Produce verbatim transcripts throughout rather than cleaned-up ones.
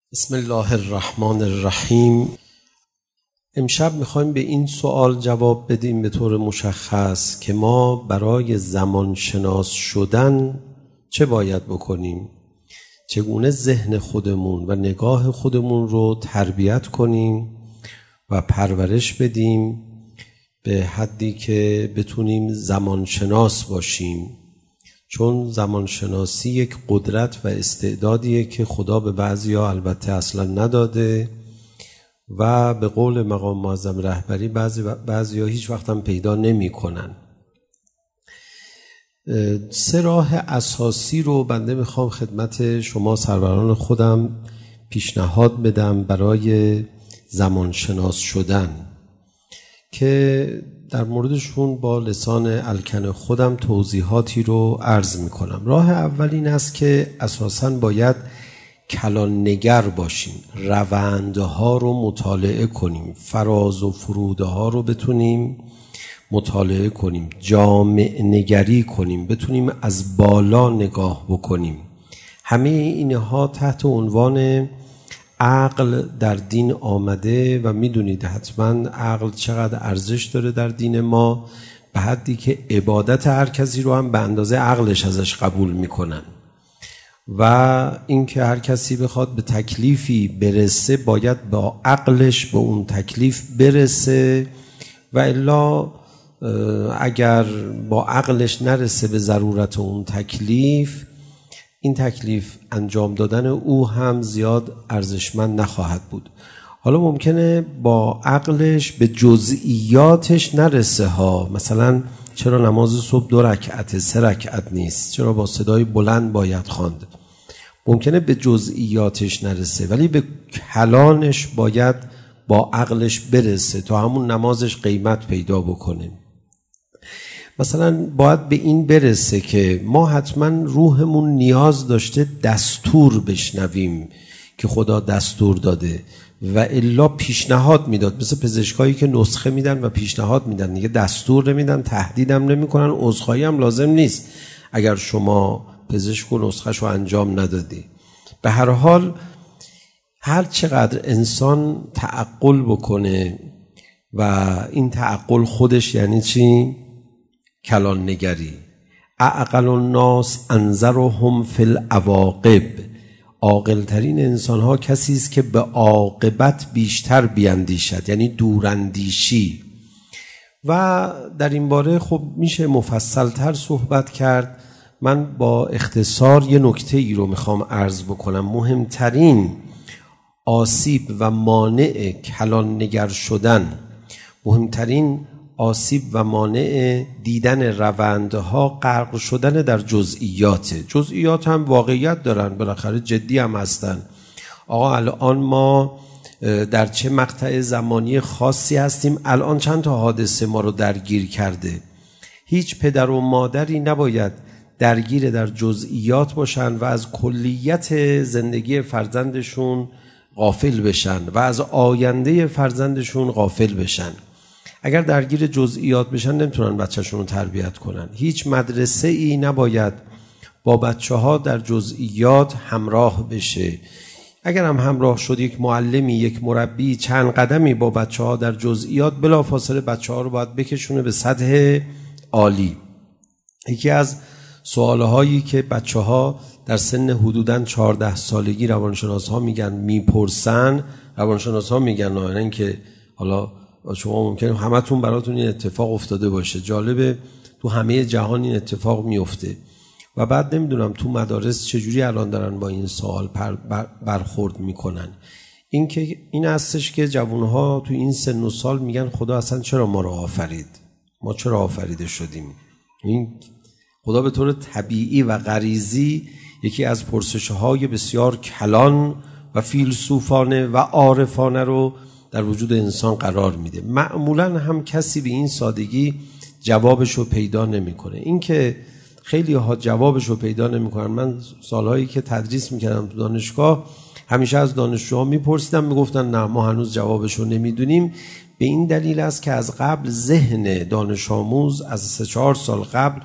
بسم الله الرحمن الرحیم. امشب میخوایم به این سوال جواب بدیم به طور مشخص که ما برای زمان شناس شدن چه باید بکنیم؟ چگونه ذهن خودمون و نگاه خودمون رو تربیت کنیم و پرورش بدیم به حدی که بتونیم زمان شناس باشیم، چون زمانشناسی یک قدرت و استعدادیه که خدا به بعضیا البته اصلا نداده و به قول مقام معظم رهبری بعضی بعضیا هیچ وقت هم پیدا نمی کنن. سه راه اساسی رو بنده میخوام خدمت شما سروران خودم پیشنهاد بدم برای زمانشناس شدن که در موردشون با لسان الکن خودم توضیحاتی رو عرض میکنم. راه اول این است که اساساً باید کلان نگر باشیم، روندها رو مطالعه کنیم، فراز و فرودها رو بتونیم مطالعه کنیم، جامع نگری کنیم، بتونیم از بالا نگاه بکنیم. همه اینها تحت عنوان عقل در دین آمده و میدونید حتما عقل چقدر ارزش داره در دین ما، به حدی که عبادت هر کسی رو هم به اندازه عقلش ازش قبول میکنن و اینکه هر کسی بخواد به تکلیفی برسه باید با عقلش به اون تکلیف برسه و الا اگر با عقلش نرسه به ضرورت اون تکلیف، این تکلیف انجام دادن او هم زیاد ارزشمند نخواهد بود. حالا ممکنه با عقلش به جزئیاتش نرسه ها، مثلا چرا نماز صبح دو رکعت سه رکعت نیست، چرا با صدای بلند باید خواند، ممکنه به جزئیاتش نرسه ولی به کلانش باید با عقلش برسه تا همون نمازش قیمت پیدا بکنه. مثلا باید به این برسه که ما حتما روحمون نیاز داشته دستور بشنویم که خدا دستور داده و الا پیشنهاد میداد، مثل پزشکایی که نسخه میدن و پیشنهاد میدن دیگه، دستور نمیدن، تهدیدم نمیکنن، عذرخواهی هم لازم نیست اگر شما پزشک و نسخهشو انجام ندادی. به هر حال هر چقدر انسان تعقل بکنه و این تعقل خودش یعنی چی؟ کلان نگری. اعقل الناس انظرهم فی العواقب، عاقل ترین انسان ها کسی است که به عاقبت بیشتر بیاندیشد، یعنی دوراندیشی. و در این باره خب میشه مفصل تر صحبت کرد. من با اختصار یه نکته ای رو میخوام عرض بکنم. مهمترین آسیب و مانع کلان نگر شدن، مهمترین آسیب و مانع دیدن روندها غرق شدن در جزئیات. جزئیات هم واقعیت دارن، بالاخره جدی هم هستن. آقا الان ما در چه مقطع زمانی خاصی هستیم، الان چند تا حادثه ما رو درگیر کرده. هیچ پدر و مادری نباید درگیر در جزئیات باشن و از کلیت زندگی فرزندشون غافل بشن و از آینده فرزندشون غافل بشن. اگر درگیر جزئیات بشن نمیتونن بچه‌شون رو تربیت کنن. هیچ مدرسه ای نباید با بچه ها در جزئیات همراه بشه. اگر هم همراه شد یک معلمی، یک مربی، چند قدمی با بچه ها در جزئیات، بلافاصله بچه ها رو باید بکشونه به سطح عالی. یکی از سوالهایی که بچه ها در سن حدوداً چهارده سالگی روانشناس ها میگن میپرسن، روانشناس ها میگن، نه اینکه حالا شما ممکنه همتون براتون این اتفاق افتاده باشه، جالبه تو همه جهان این اتفاق میفته و بعد نمیدونم تو مدارس چجوری الان دارن با این سوال بر برخورد میکنن. این که این هستش که جوانها تو این سن و سال میگن خدا اصلا چرا ما رو آفرید، ما چرا آفریده شدیم. این خدا به طور طبیعی و غریزی یکی از پرسش‌های بسیار کلان و فیلسوفانه و عارفانه رو در وجود انسان قرار میده. معمولاً هم کسی به این سادگی جوابش رو پیدا نمیکنه. این که خیلی ها جوابش رو پیدا نمیکنن، من سالهایی که تدریس میکردم تو دانشگاه همیشه از دانشجوها میپرسیدم، میگفتن نه ما هنوز جوابش رو نمیدونیم. به این دلیل است که از قبل ذهن دانش آموز از سه چهار سال قبل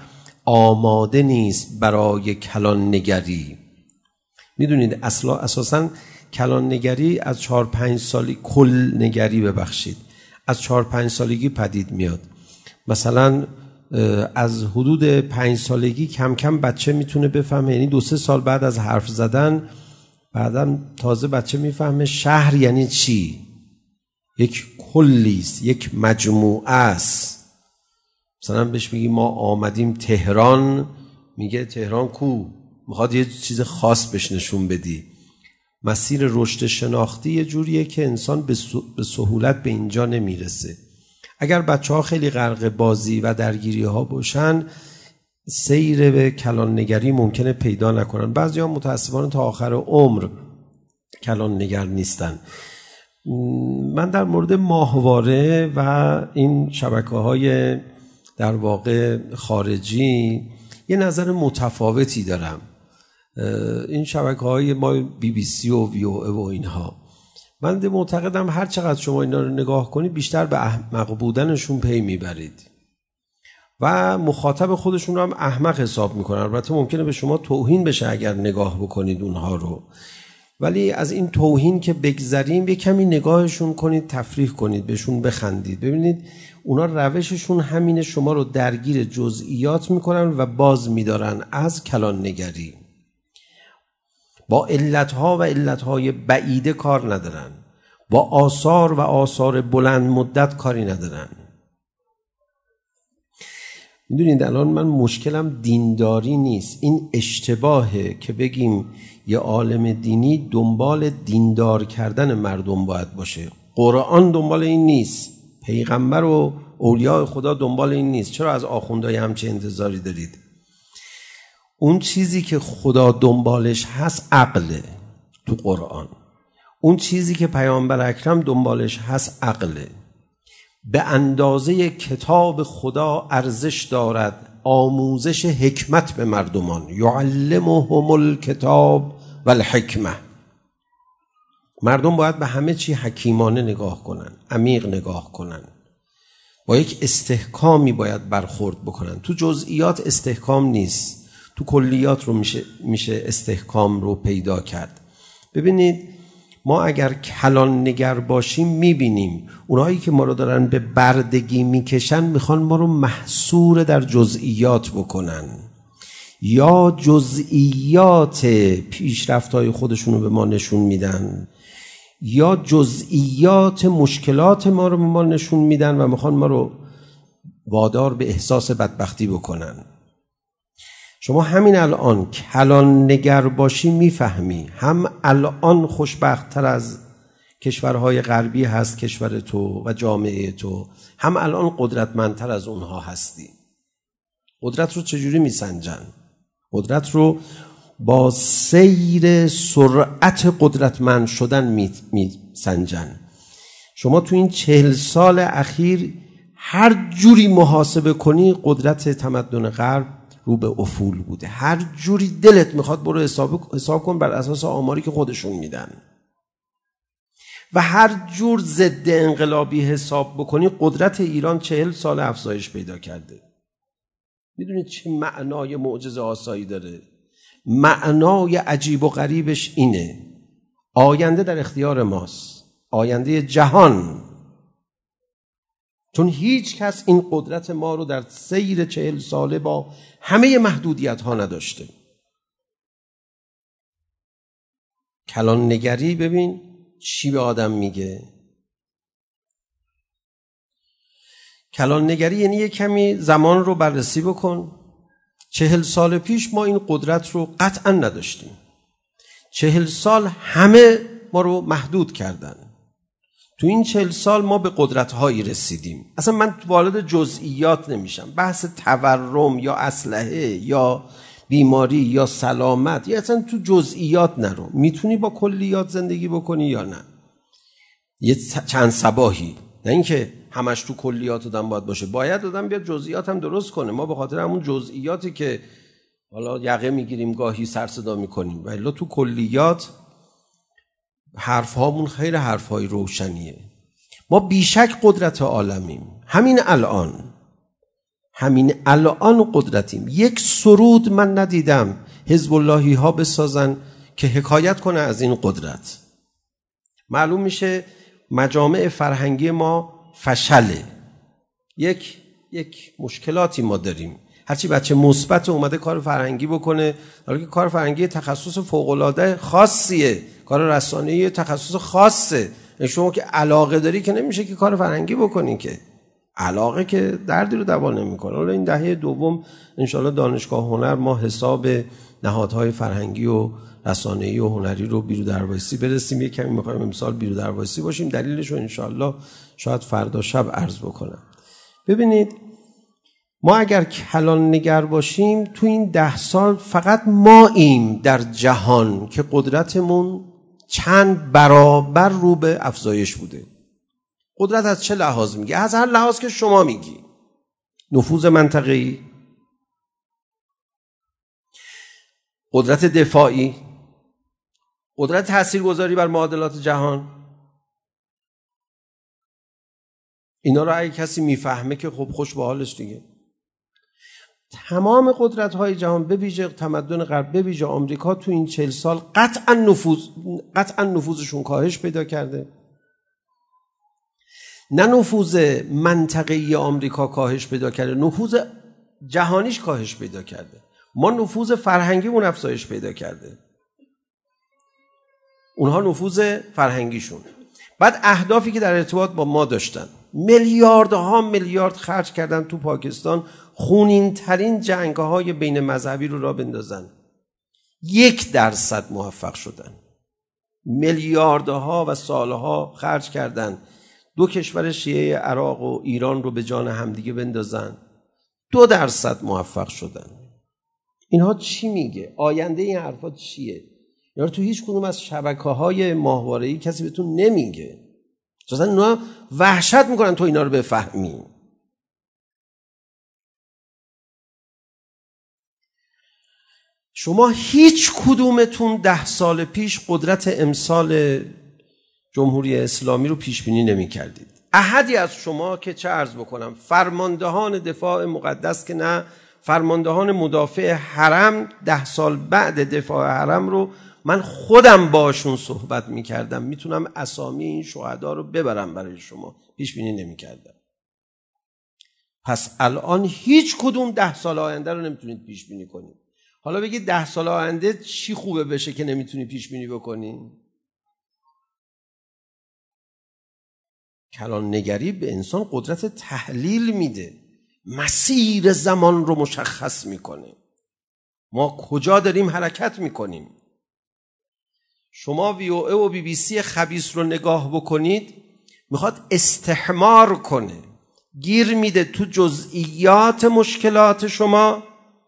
آماده نیست برای کلان نگری. میدونید اصلا اساساً کلان نگری از چهار پنج سالی، کل نگری ببخشید، از چهار پنج سالگی پدید میاد. مثلا از حدود پنج سالگی کم کم بچه میتونه بفهمه، یعنی دو سه سال بعد از حرف زدن بعدم تازه بچه میفهمه شهر یعنی چی، یک کلیست، یک مجموعه است. مثلا بهش میگی ما آمدیم تهران، میگه تهران کو، میخواد یه چیز خاص بهش نشون بدی. مسیر رشد شناختی یه جوریه که انسان به سهولت به اینجا نمیرسه. اگر بچه ها خیلی غرق بازی و درگیری ها باشن، سیر به کلان نگری ممکنه پیدا نکنن. بعضی ها متاسفانه تا آخر عمر کلان نگر نیستن. من در مورد ماهواره و این شبکه های در واقع خارجی یه نظر متفاوتی دارم. این شبکه های ما بی بی سی و وی او ای و اینها، من معتقدم هر چقدر شما اینا رو نگاه کنید بیشتر به احمق بودنشون پی میبرید و مخاطب خودشون رو هم احمق حساب میکنن. البته ممکنه به شما توهین بشه اگر نگاه بکنید اونها رو، ولی از این توهین که بگذریم یه کمی نگاهشون کنید، تفریح کنید، بهشون بخندید. ببینید اونا روششون همینه، شما رو درگیر جزئیات میکنن و باز میدارن از کلان نگری. با علتها و علتهای بعیده کار ندارن، با آثار و آثار بلند مدت کاری ندارن. میدونید الان من مشکلم دینداری نیست، این اشتباهه که بگیم یه عالم دینی دنبال دیندار کردن مردم باید باشه. قرآن دنبال این نیست، پیغمبر و اولیاء خدا دنبال این نیست. چرا از آخوندهای همچه انتظاری دارید؟ اون چیزی که خدا دنبالش هست عقله تو قرآن، اون چیزی که پیامبر اکرم دنبالش هست عقله. به اندازه کتاب خدا ارزش دارد آموزش حکمت به مردمان، یعلمهم الکتاب و الحکمه. مردم باید به همه چی حکیمانه نگاه کنن، عمیق نگاه کنن، با یک استحکامی باید برخورد بکنن. تو جزئیات استحکام نیست، تو کلیات رو میشه, میشه استحکام رو پیدا کرد. ببینید ما اگر کلان نگر باشیم میبینیم اونایی که ما رو دارن به بردگی میکشن میخوان ما رو محصور در جزئیات بکنن، یا جزئیات پیشرفت‌های خودشون رو به ما نشون میدن، یا جزئیات مشکلات ما رو به ما نشون میدن و میخوان ما رو وادار به احساس بدبختی بکنن. شما همین الان کلان نگر باشی میفهمی هم الان خوشبخت‌تر از کشورهای غربی هست کشور تو و جامعه تو، هم الان قدرتمندتر از اونها هستی. قدرت رو چجوری میسنجن؟ قدرت رو با سیر سرعت قدرتمند شدن میسنجن. شما تو این چهل سال اخیر هر جوری محاسبه کنی قدرت تمدن غرب رو به افول بوده. هر جوری دلت میخواد برو حساب, حساب کن بر اساس آماری که خودشون میدن، و هر جور ضد انقلابی حساب بکنی قدرت ایران چهل سال افزایش پیدا کرده. میدونید چه معنای معجزه آسایی داره؟ معنای عجیب و غریبش اینه آینده در اختیار ماست، آینده جهان، چون هیچ کس این قدرت ما رو در سیر چهل ساله با همه محدودیت ها نداشته. کلان نگری ببین چی به آدم میگه. کلان نگری یعنی یک کمی زمان رو بررسی بکن. چهل سال پیش ما این قدرت رو قطعا نداشتیم. چهل سال همه ما رو محدود کردن. تو این چهل سال ما به قدرت‌هایی رسیدیم. اصلا من وارد جزئیات نمیشم. بحث تورم یا اسلحه یا بیماری یا سلامت یا اصلا تو جزئیات نرو. میتونی با کلیات زندگی بکنی یا نه؟ یه چند صباحی، نه اینکه همش تو کلیات آدم باید باشه. باید آدم بیاد جزئیات هم درست کنه. ما به خاطر همون جزئیاتی که حالا یقه میگیریم گاهی سر صدا میکنیم، ولی تو کلیات حرف هامون خیلی حرف های روشنیه. ما بیشک قدرت عالمیم. همین الان همین الان قدرتیم. یک سرود من ندیدم حزب اللهی ها بسازن که حکایت کنه از این قدرت. معلوم میشه مجامع فرهنگی ما فشله. یک یک مشکلاتی ما داریم. هرچی بچه مثبت اومده کار فرهنگی بکنه، حالا که کار فرهنگی تخصص فوق‌العاده خاصیه، کار رسانه‌ای تخصص خاصه. شما که علاقه داری که نمیشه که کار فرهنگی بکنی، که علاقه که دردی رو دوا نمیکنه. حالا این دهه دوم انشالله دانشگاه هنر ما حساب نهادهای فرهنگی و رسانه‌ای و هنری رو بیرو دروایسی برسیم. یک کمی می‌خوایم امسال بیرو دروایسی باشیم. دلیلش رو انشالله شاید فردا شب عرض بکنم. ببینید ما اگر کلان نگر باشیم تو این ده سال فقط ماییم در جهان که قدرتمون چند برابر رو به افزایش بوده. قدرت از چه لحاظ میگه؟ از هر لحاظ که شما میگی. نفوذ منطقه‌ای، قدرت دفاعی، قدرت تاثیرگذاری بر معادلات جهان. اینا رو اگه کسی میفهمه که خب خوش به حالش دیگه. تمام قدرت‌های جهان به ویژه تمدن غرب، به ویژه آمریکا تو این چهل سال قطعا نفوذ قطعا نفوذشون کاهش پیدا کرده. نه نفوذ منطقه‌ای آمریکا کاهش پیدا کرده، نفوذ جهانیش کاهش پیدا کرده. ما نفوذ فرهنگیمون افزایش پیدا کرده، اونها نفوذ فرهنگیشون. بعد اهدافی که در ارتباط با ما داشتن، میلیاردها میلیارد خرج کردن تو پاکستان خونین ترین جنگ‌های بین مذهبی رو را بندازن. یک درصد موفق شدن. میلیاردها و سالها خرج کردن دو کشور شیعه عراق و ایران رو به جان همدیگه بندازن. دو درصد موفق شدن. اینها چی میگه؟ آینده این حرفا چیه؟ یعنی تو هیچ کدوم از شبکه‌های ماهواره‌ای کسی بهتون نمیگه. اصلا اونا وحشت میکنن تو اینا رو بفهمی. شما هیچ کدومتون ده سال پیش قدرت امسال جمهوری اسلامی رو پیش بینی نمی کردید. احدی از شما که چه عرض بکنم، فرماندهان دفاع مقدس که نه، فرماندهان مدافع حرم ده سال بعد دفاع حرم رو من خودم باشون صحبت می کردم. میتونم اسامی این شهدا رو ببرم برای شما. پیش بینی نمی کردم. پس الان هیچ کدوم ده سال آینده رو نمیتونید پیش بینی کنید. حالا بگید ده سال آینده چی خوبه بشه که نمیتونی پیش بینی بکنی؟ کلان نگری به انسان قدرت تحلیل میده، مسیر زمان رو مشخص میکنه، ما کجا داریم حرکت میکنیم. شما وی او ای و بی بی سی خبیث رو نگاه بکنید، میخواد استحمار کنه، گیر میده تو جزئیات مشکلات شما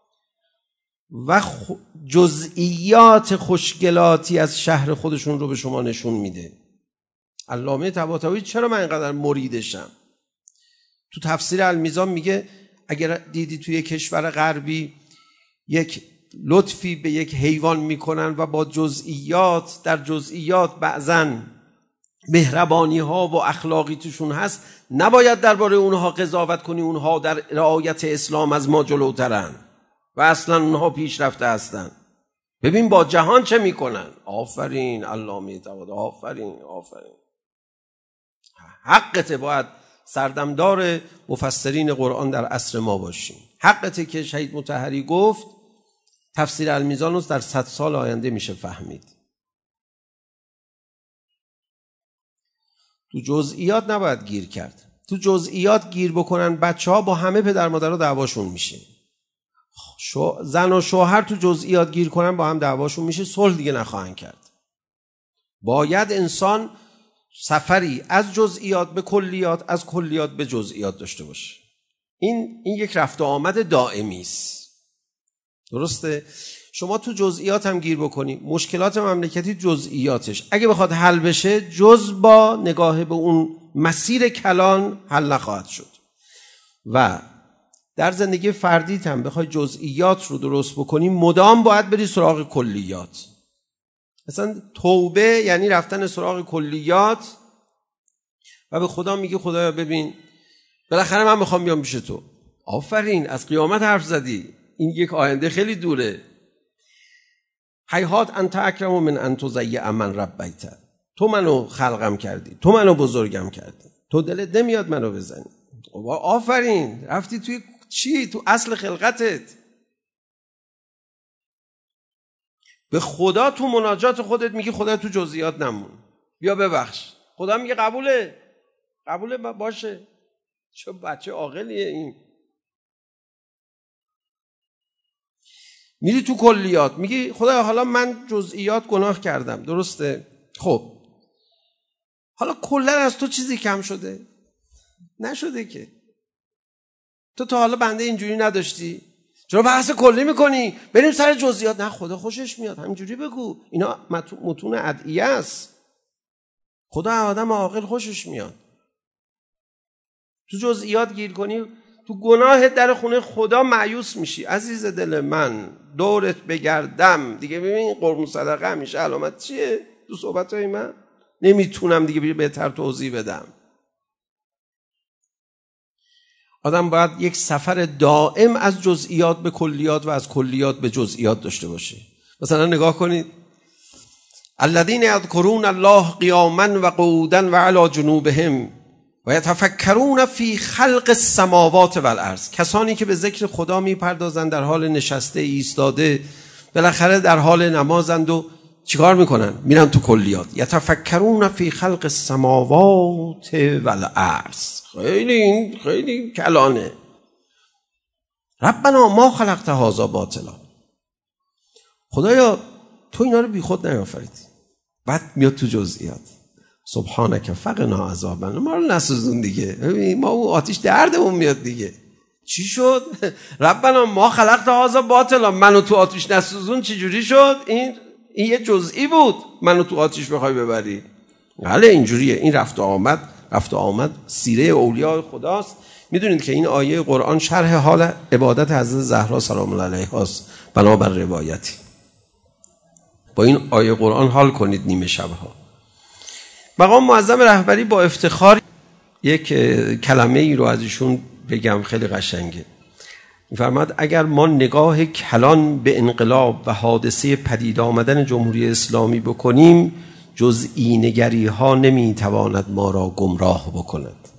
و جزئیات خوشگلاتی از شهر خودشون رو به شما نشون میده. علامه طباطبایی چرا من اینقدر مریدشم؟ تو تفسیر المیزان میگه اگر دیدی توی کشور غربی یک لطفی به یک حیوان میکنن و با جزئیات در جزئیات بعضن مهربانی ها و اخلاقی توشون هست، نباید درباره اونها قضاوت کنی. اونها در رعایت اسلام از ما جلوترن و اصلا اونها پیشرفته هستن. ببین با جهان چه میکنن. آفرین علامه طباطبایی، آفرین آفرین. حقته باید سردمدار مفسرین قرآن در عصر ما باشیم. حقته که شهید مطهری گفت تفسیر المیزان رو در صد سال آینده میشه فهمید. تو جزئیات نباید گیر کرد. تو جزئیات گیر بکنن بچه ها با همه پدر مادر ها دعواشون میشه. شو زن و شوهر تو جزئیات گیر کنن با هم دعواشون میشه، صلح دیگه نخواهند کرد. باید انسان سفری از جزئیات به کلیات، از کلیات به جزئیات داشته باشه. این این یک رفت و آمد دائمی است. درسته؟ شما تو جزئیات هم گیر بکنی، مشکلات مملکتی جزئیاتش اگه بخواد حل بشه جز با نگاه به اون مسیر کلان حل نخواهد شد. و در زندگی فردیت هم بخوای جزئیات رو درست بکنی، مدام باید بری سراغ کلیات. مثلا توبه یعنی رفتن سراغ کلیات و به خدا میگه خدایا ببین بالاخره من میخوام بیام پیش تو. آفرین، از قیامت حرف زدی. این یک آینده خیلی دوره. هیهات انت اکرم من ان تضیع من ربیت. تو منو خلقم کردی، تو منو بزرگم کردی، تو دلت نمیاد منو بزنی. آفرین، رفتی توی چی؟ تو اصل خلقتت. به خدا تو مناجات خودت میگی خدا تو جزئیات نمون، بیا ببخش. خدا میگه قبوله، قبوله باشه. چه بچه عاقلیه این. میری تو کلیات میگی خدا حالا من جزئیات گناه کردم، درسته؟ خب حالا کلا از تو چیزی کم شده؟ نشده که. تو تا حالا بنده اینجوری نداشتی؟ چرا بحث کلی میکنی؟ بریم سر جزئیات. نه خدا خوشش میاد، همینجوری بگو. اینا متون ادعیه است. خدا آدم عاقل خوشش میاد. تو جزئیات گیر کنی، تو گناهت در خونه خدا مایوس میشی. عزیز دل من دورت بگردم دیگه. ببین قربون صدقه همیشه علامت چیه تو صحبتهای من؟ نمیتونم دیگه بهتر توضیح بدم. آدم باید یک سفر دائم از جزئیات به کلیات و از کلیات به جزئیات داشته باشه. مثلا نگاه کنید، الذین یذکرون الله قیاما و قعودا و علی جنوبهم و یتفکرون فی خلق السماوات والارض. کسانی که به ذکر خدا میپردازند در حال نشسته، ایستاده، بالاخره در حال نمازند و چیکار میکنن؟ میرن تو کلیات. یتفکرون فی خلق السماوات والارض. خیلی این خیلی کلانه. ربنا ما خلقت هذا باطلا. خدایا تو اینا رو بی خود نیافریدی. بعد میاد تو جزئیات. سبحانک فقنا عذاب النار. ما رو نسوزون دیگه. ما اون آتش دردمون میاد دیگه. چی شد؟ ربنا ما خلقت هذا باطلا. منو تو آتش نسوزون چی جوری شد؟ این این یه جزئی بود منو تو آتش بخوای ببری. بله اینجوریه. این رفت و آمد، رفت و آمد سیره اولیاء خداست. میدونید که این آیه قرآن شرح حال عبادت حضرت زهرا سلام الله علیها است بنابر روایتی. با این آیه قرآن حال کنید نیمه شبها. مقام معظم رهبری با افتخار یک کلمه ای رو از ایشون بگم، خیلی قشنگه. می‌فرماد اگر ما نگاه کلان به انقلاب و حادثه پدید آمدن جمهوری اسلامی بکنیم، جزئی نگری ها نمیتواند ما را گمراه بکند.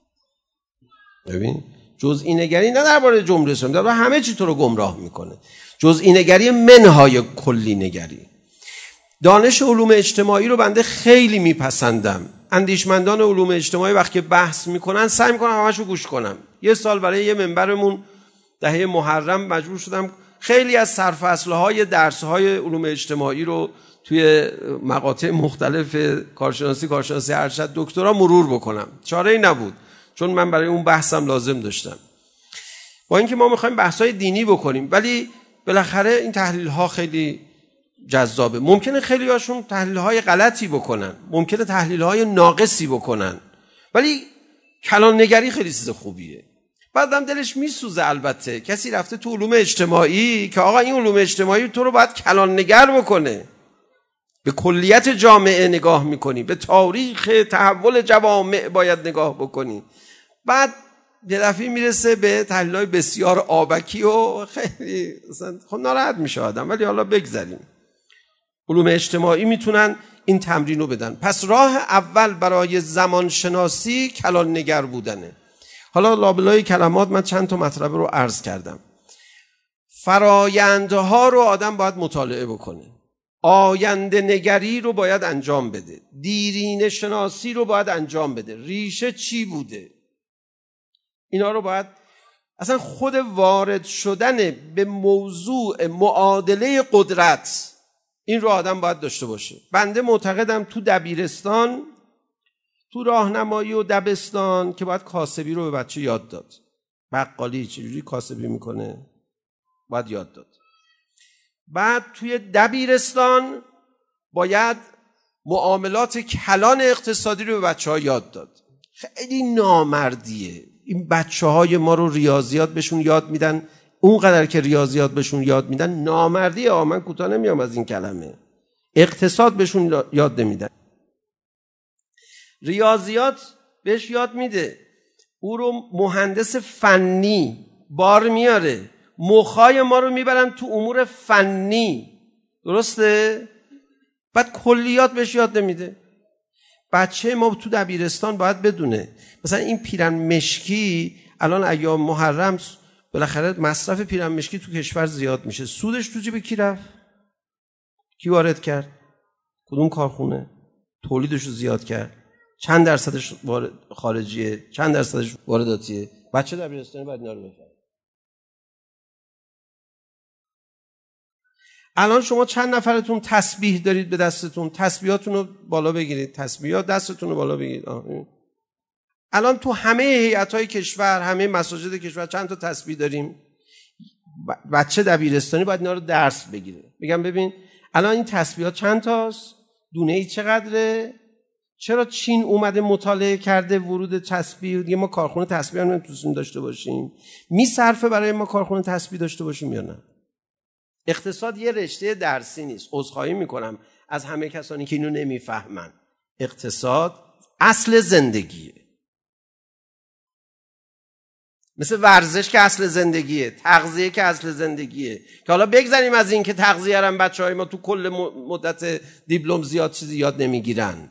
ببین جزئی نگری نه درباره جمهوری اسلامی، درباره همه چی تو رو گمراه میکنه. جزئی نگری منهای کلی نگری. دانش علوم اجتماعی رو بنده خیلی میپسندم. اندیشمندان علوم اجتماعی وقتی بحث میکنن سعی میکنم همشو گوش کنم. یه سال برای یه منبرمون دهه محرم مجبور شدم خیلی از سرفصل‌های درس‌های علوم اجتماعی رو توی مقاطع مختلف کارشناسی، کارشناسی ارشد، دکترا مرور بکنم. چاره‌ای نبود چون من برای اون بحثم لازم داشتم. با اینکه ما می‌خوایم بحث‌های دینی بکنیم ولی بالاخره این تحلیل‌ها خیلی جذابه. ممکنه خیلی هاشون تحلیل‌های غلطی بکنن، ممکنه تحلیل‌های ناقصی بکنن، ولی کلان نگری خیلی چیز خوبیه. بعدم دلش میسوزه. البته کسی رفته تو علوم اجتماعی که آقا این علوم اجتماعی تو رو باید کلان نگر بکنه. به کلیت جامعه نگاه میکنی، به تاریخ تحول جوامع باید نگاه بکنی. بعد یه دفعه میرسه به تحلیل‌های بسیار آبکی و خیلی خب ناراحت میشه آدم. ولی حالا بگذاریم. علوم اجتماعی میتونن این تمرین رو بدن. پس راه اول برای زمان شناسی کلان نگر بودنه. حالا لابلای کلمات من چند تا مطلب رو عرض کردم. فرایندها رو آدم باید مطالعه بکنه. آینده نگری رو باید انجام بده. دیرینه شناسی رو باید انجام بده. ریشه چی بوده؟ اینا رو باید اصلا خود وارد شدن به موضوع معادله قدرت، این رو آدم باید داشته باشه. بنده معتقدم تو دبیرستان، تو راهنمایی و دبستان که باید کاسبی رو به بچه یاد داد. بقالی چجوری کاسبی میکنه باید یاد داد. بعد توی دبیرستان باید معاملات کلان اقتصادی رو به بچه ها یاد داد. خیلی نامردیه این بچه های ما رو ریاضیات بهشون یاد میدن، اونقدر که ریاضیات بهشون یاد میدن نامردیه. آه من کوتاه نمیام از این کلمه. اقتصاد بهشون یاد نمیدن. ریاضیات بهش یاد میده، او رو مهندس فنی بار میاره. مخای ما رو میبرن تو امور فنی، درسته؟ بعد کلیات بهش یاد نمیده. بچه ما تو دبیرستان باید بدونه مثلا این پیرن مشکی الان ایام محرم بالاخره مصرف پیرن مشکی تو کشور زیاد میشه، سودش تو جیب کی رفت؟ کی وارد کرد؟ کدوم کارخونه تولیدش رو زیاد کرد؟ چند درصدش خارجیه، چند درصدش وارداتیه؟ بچه دبیرستانی باید اینا رو بفهمه. الان شما چند نفرتون تسبیح دارید به دستتون؟ تسبیحاتون رو بالا بگیرید، تسبیحات دستتون رو بالا بگیرید. آه. الان تو همه هیئت‌های کشور، همه مساجد کشور چند تا تسبیح داریم؟ بچه دبیرستانی باید اینا رو درس بگیره. میگم ببین الان این تسبیحات چند تاست؟ دونه ای چقدره؟ چرا چین اومده مطالعه کرده ورود تسبیح؟ دیگه ما کارخونه تسبیح هم نمیتونیم داشته باشیم. میصرفه برای ما کارخونه تسبیح داشته باشیم یا نه؟ اقتصاد یه رشته درسی نیست. عذرخواهی میکنم از همه کسانی که اینو نمیفهمن. اقتصاد اصل زندگیه. مثل ورزش که اصل زندگیه، تغذیه که اصل زندگیه. که حالا بگذاریم از این که تغذیه رو بچهای ما تو کل مدت دیپلم زیاد چیزی یاد نمیگیرن.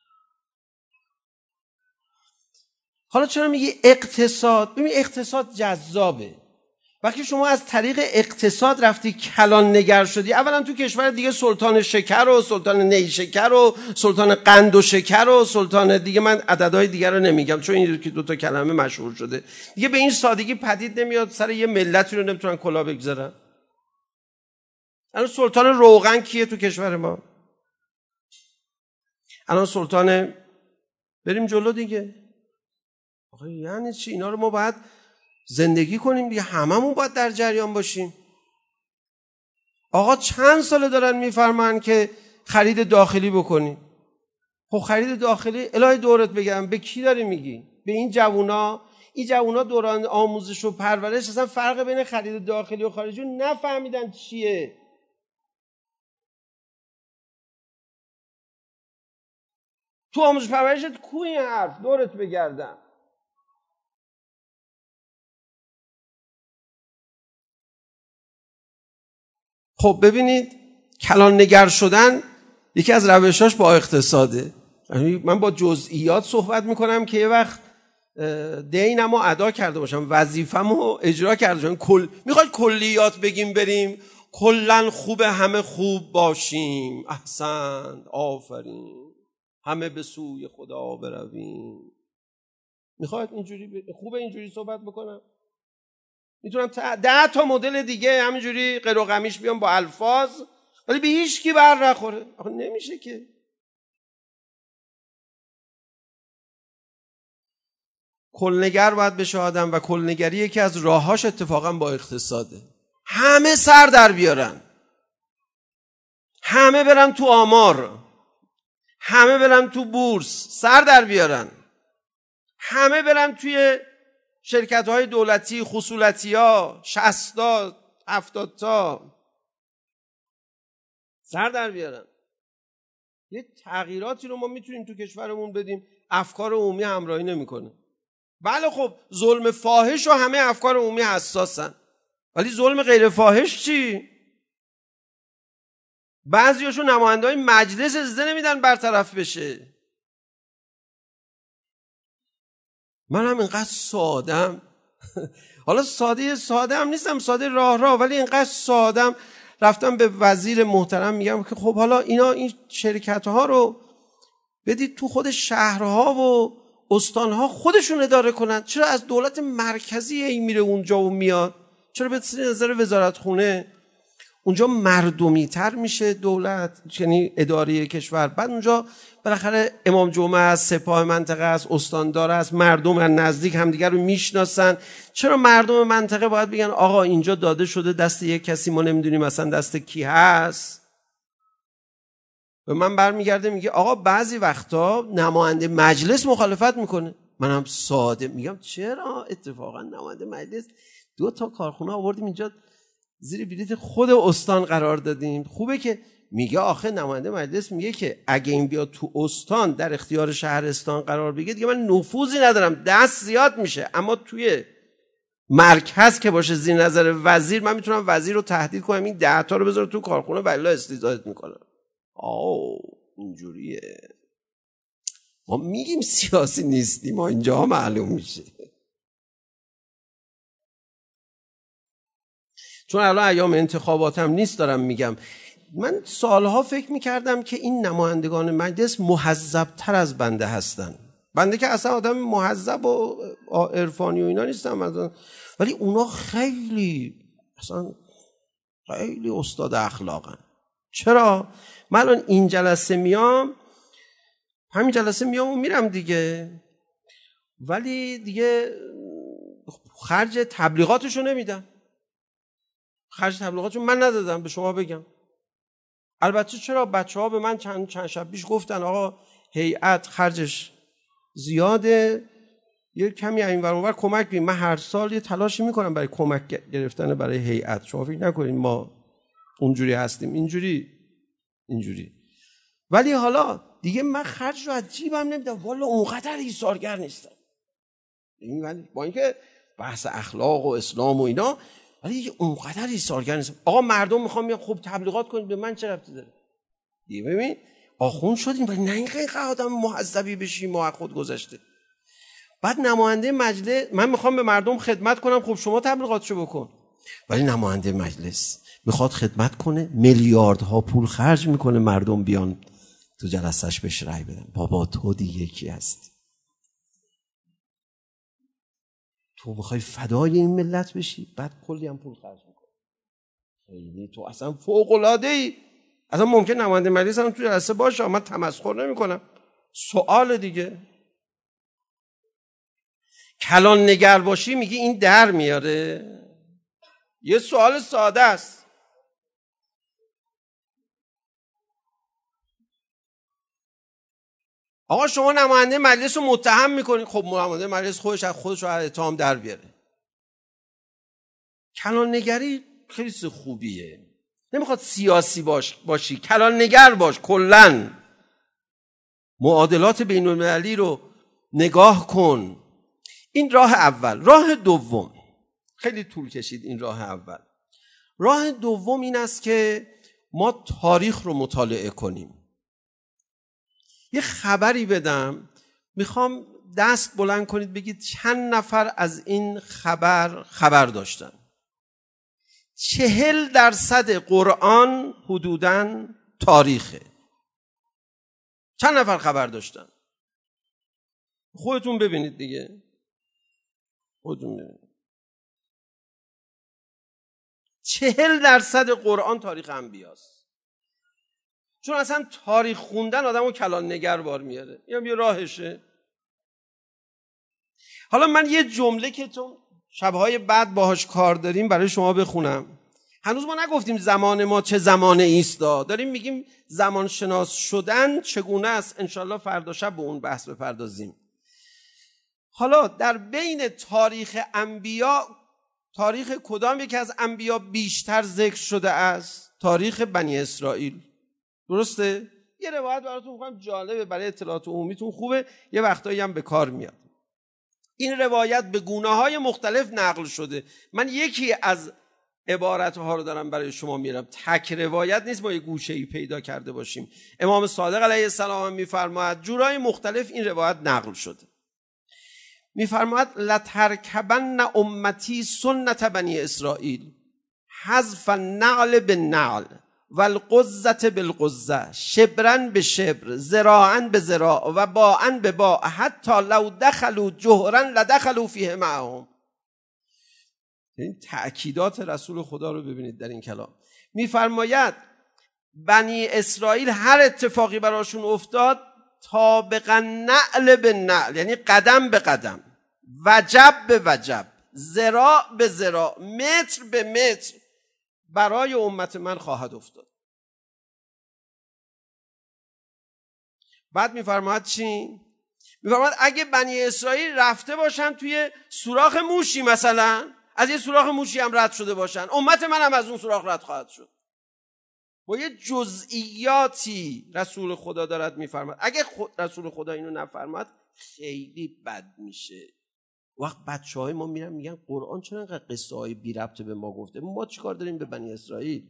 حالا چرا میگی اقتصاد؟ ببین اقتصاد جذابه. وقتی شما از طریق اقتصاد رفتی کلان نگر شدی، اولا تو کشور دیگه سلطان شکر و سلطان نیشکر و سلطان قند و شکر و سلطان دیگه، من عددهای دیگر رو نمیگم چون این که دو تا کلمه مشهور شده دیگه، به این سادگی پدید نمیاد سر یه ملتی رو نمیتونن کلاه بگذارن. الان سلطان روغن کیه تو کشور ما؟ الان سلطان، بریم جلو دیگه. آخه یعنی چی؟ اینا رو ما باید زندگی کنیم دیگه، هممون باید در جریان باشیم. آقا چند ساله دارن میفرمان که خرید داخلی بکنی؟ خب خرید داخلی الهی دورت بگم به کی داری میگی؟ به این جوونا؟ این جوونا دوران آموزش و پرورش اصلا فرق بین خرید داخلی و خارجی نفهمیدن چیه. تو آموزش پرورشت کو این حرف؟ دورت بگردم. خب ببینید کلان نگر شدن یکی از روشاش با اقتصاده. من با جزئیات صحبت میکنم که یه وقت دینمو ادا کرده باشم، وظیفه‌مو اجرا کرده باشم. کل میخواید کلیات بگیم بریم کلن خوبه، همه خوب باشیم، احسن، آفرین، همه به سوی خدا برویم. میخواید اینجوری ب... خوبه اینجوری صحبت بکنم؟ میتونم ده تا مدل دیگه همینجوری قر و قمیش بیام با الفاظ، ولی به هیچ کی بر نخوره. آخه نمیشه که. کلنگر باید بشه آدم و کلنگری یکی از راهاش اتفاقا با اقتصاده. همه سر در بیارن، همه برن تو آمار، همه برن تو بورس سر در بیارن، همه برن توی شرکت های دولتی، خصولتی ها، شصت تا هفتاد تا سر در بیارن. یه تغییراتی رو ما میتونیم تو کشورمون بدیم. افکار عمومی همراهی نمیکنه. بله خب ظلم فاحش و همه افکار عمومی حساسن، ولی ظلم غیر فاحش چی؟ بعضیاشون نماینده‌های مجلس اجازه نمیدن برطرف بشه. من هم اینقدر سادم حالا ساده ساده هم نیستم، ساده راه راه، ولی اینقدر سادم رفتم به وزیر محترم میگم که خب حالا اینا این شرکت ها رو بدید تو خود شهرها و استانها خودشون اداره کنن. چرا از دولت مرکزی این میره اونجا و میاد؟ چرا به نظر وزارت خونه اونجا مردمی تر میشه دولت، یعنی اداره کشور؟ بعد اونجا بالاخره امام جمعه است، سپاه منطقه است، استاندار است، مردم از نزدیک همدیگر رو میشناسن. چرا مردم منطقه باید بگن آقا اینجا داده شده دست یک کسی، ما نمیدونیم مثلا دست کی هست؟ به من برمیگرده میگه آقا بعضی وقتا نماینده مجلس مخالفت میکنه. منم ساده میگم چرا؟ اتفاقا نماینده مجلس دو تا کارخونه آوردیم اینجا زیر بلیت خود استان قرار دادیم. خوبه که میگه آخه نماینده مجلس میگه که اگه این بیاد تو استان در اختیار شهرستان قرار بگیره دیگه من نفوذی ندارم، دست زیاد میشه، اما توی مرکز که باشه زیر نظر وزیر من میتونم وزیر رو تهدید کنم این ده تا رو بذاره تو کارخونه والله استیزادت میکنم. آو اینجوریه. ما میگیم سیاسی نیستیم، ما اینجا معلوم میشه. چون الان ایام انتخاباتم نیست دارم میگم، من سالها فکر میکردم که این نمایندگان مجلس مهذب‌تر از بنده هستن. بنده که اصلا آدم مهذب و عرفانی و اینا نیستم، ولی اونا خیلی اصلا خیلی استاد اخلاقن. چرا؟ من الان این جلسه میام، همین جلسه میام و میرم دیگه، ولی دیگه خرج تبلیغاتشو نمیدم. خرج تبلیغاتشو من ندادم، به شما بگم. البته چرا بچه ها به من چند, چند شب پیش گفتن آقا هیئت خرجش زیاده، یه کمی این ور اون ور کمک بیم. من هر سال یه تلاشی میکنم برای کمک گرفتن برای هیئت. شما فکر نکنید ما اونجوری هستیم، اینجوری اینجوری. ولی حالا دیگه من خرج رو از جیبم نمیدم، والا اونقدر ایثارگر نیستم. ولی با اینکه بحث اخلاق و اسلام و اینا، ولی اونقدر ایثارگر نیستم. آقا مردم میخوام میگم خب تبلیغات کنید، به من چه ربطی داره؟ دیگه ببین آخوند شدیم، ولی نه اینقدر آدم مهذبی بشیم ما خود گذشته. بعد نماینده مجلس، من میخوام به مردم خدمت کنم، خب شما تبلیغاتشو بکن. ولی نماینده مجلس میخواد خدمت کنه، میلیاردها پول خرج میکنه مردم بیان تو جلسهش بهش رأی بدن. بابا تو دیگه کی هستی؟ تو میخوای فدای این ملت بشی، بعد کلی هم پول خرج میکنی. خیلی تو اصلا فوق العاده ای. اصلا ممکن نماینده مجلس هم تو جلسه باشه، من تمسخر نمیکنم. سوال دیگه، کلان نگر باشی میگی این در میاره؟ یه سوال ساده است. آقا شما نماینده مجلس رو متهم میکنید، خب نماینده مجلس خودش از خودش رو از اتهام در بیاره. کلان نگری خیلی چیز خوبیه. نمیخواد سیاسی باش باشی، کلان نگر باش. کلاً معادلات بین المللی رو نگاه کن. این راه اول. راه دوم خیلی طول کشید. این راه اول. راه دوم این است که ما تاریخ رو مطالعه کنیم. یه خبری بدم، میخوام دست بلند کنید بگید چند نفر از این خبر خبر داشتن. چهل درصد قرآن حدوداً تاریخه. چند نفر خبر داشتن؟ خودتون ببینید دیگه. خودتون ببینید. چهل درصد قرآن تاریخ انبیاست. چون اصلا تاریخ خوندن آدمو کلان نگر بار میاره. یا یه راهشه. حالا من یه جمله که تو شبهای بعد باهاش کار داریم برای شما بخونم. هنوز ما نگفتیم زمان ما چه زمانه ایستا، داریم میگیم زمان شناس شدن چگونه است. انشالله فردا شب به اون بحث بپردازیم. حالا در بین تاریخ انبیا، تاریخ کدام یکی از انبیا بیشتر ذکر شده است؟ تاریخ بنی اسرائیل. درسته؟ یه روایت براتون میگم جالبه، برای اطلاعات عمومیتون خوبه، یه وقتایی هم به کار میاد. این روایت به گونه‌های مختلف نقل شده. من یکی از عبارتها رو دارم برای شما میارم. تک روایت نیست ما یه گوشه‌ای پیدا کرده باشیم. امام صادق علیه السلام میفرماید جورای مختلف این روایت نقل شده. میفرماید لترکبن امتی سنت بنی اسرائیل حذف النعل بالنعل والقزة بالقزة شبرا بشبر ذراعا بذراع و باعا بباع حتی لو دخلوا جهرا لدخلوا فیه معهم. این تأکیدات رسول خدا رو ببینید در این کلام. میفرماید بنی اسرائیل هر اتفاقی براشون افتاد طابقا نعل به نعل، یعنی قدم به قدم، وجب به وجب، ذراع به ذراع، متر به متر برای امت من خواهد افتاد. بعد میفرماید چی؟ میفرماید اگه بنی اسرائیل رفته باشن توی سوراخ موشی، مثلا از یه سوراخ موشی هم رد شده باشن، امت من هم از اون سوراخ رد خواهد شد. با یه جزئیاتی رسول خدا دارد میفرماید. اگه رسول خدا اینو نفرماید خیلی بد میشه. وقت بچه های ما میرن میگن قرآن چرا اینقدر قصه های بی ربط به ما گفته؟ ما چیکار داریم به بنی اسرائیل؟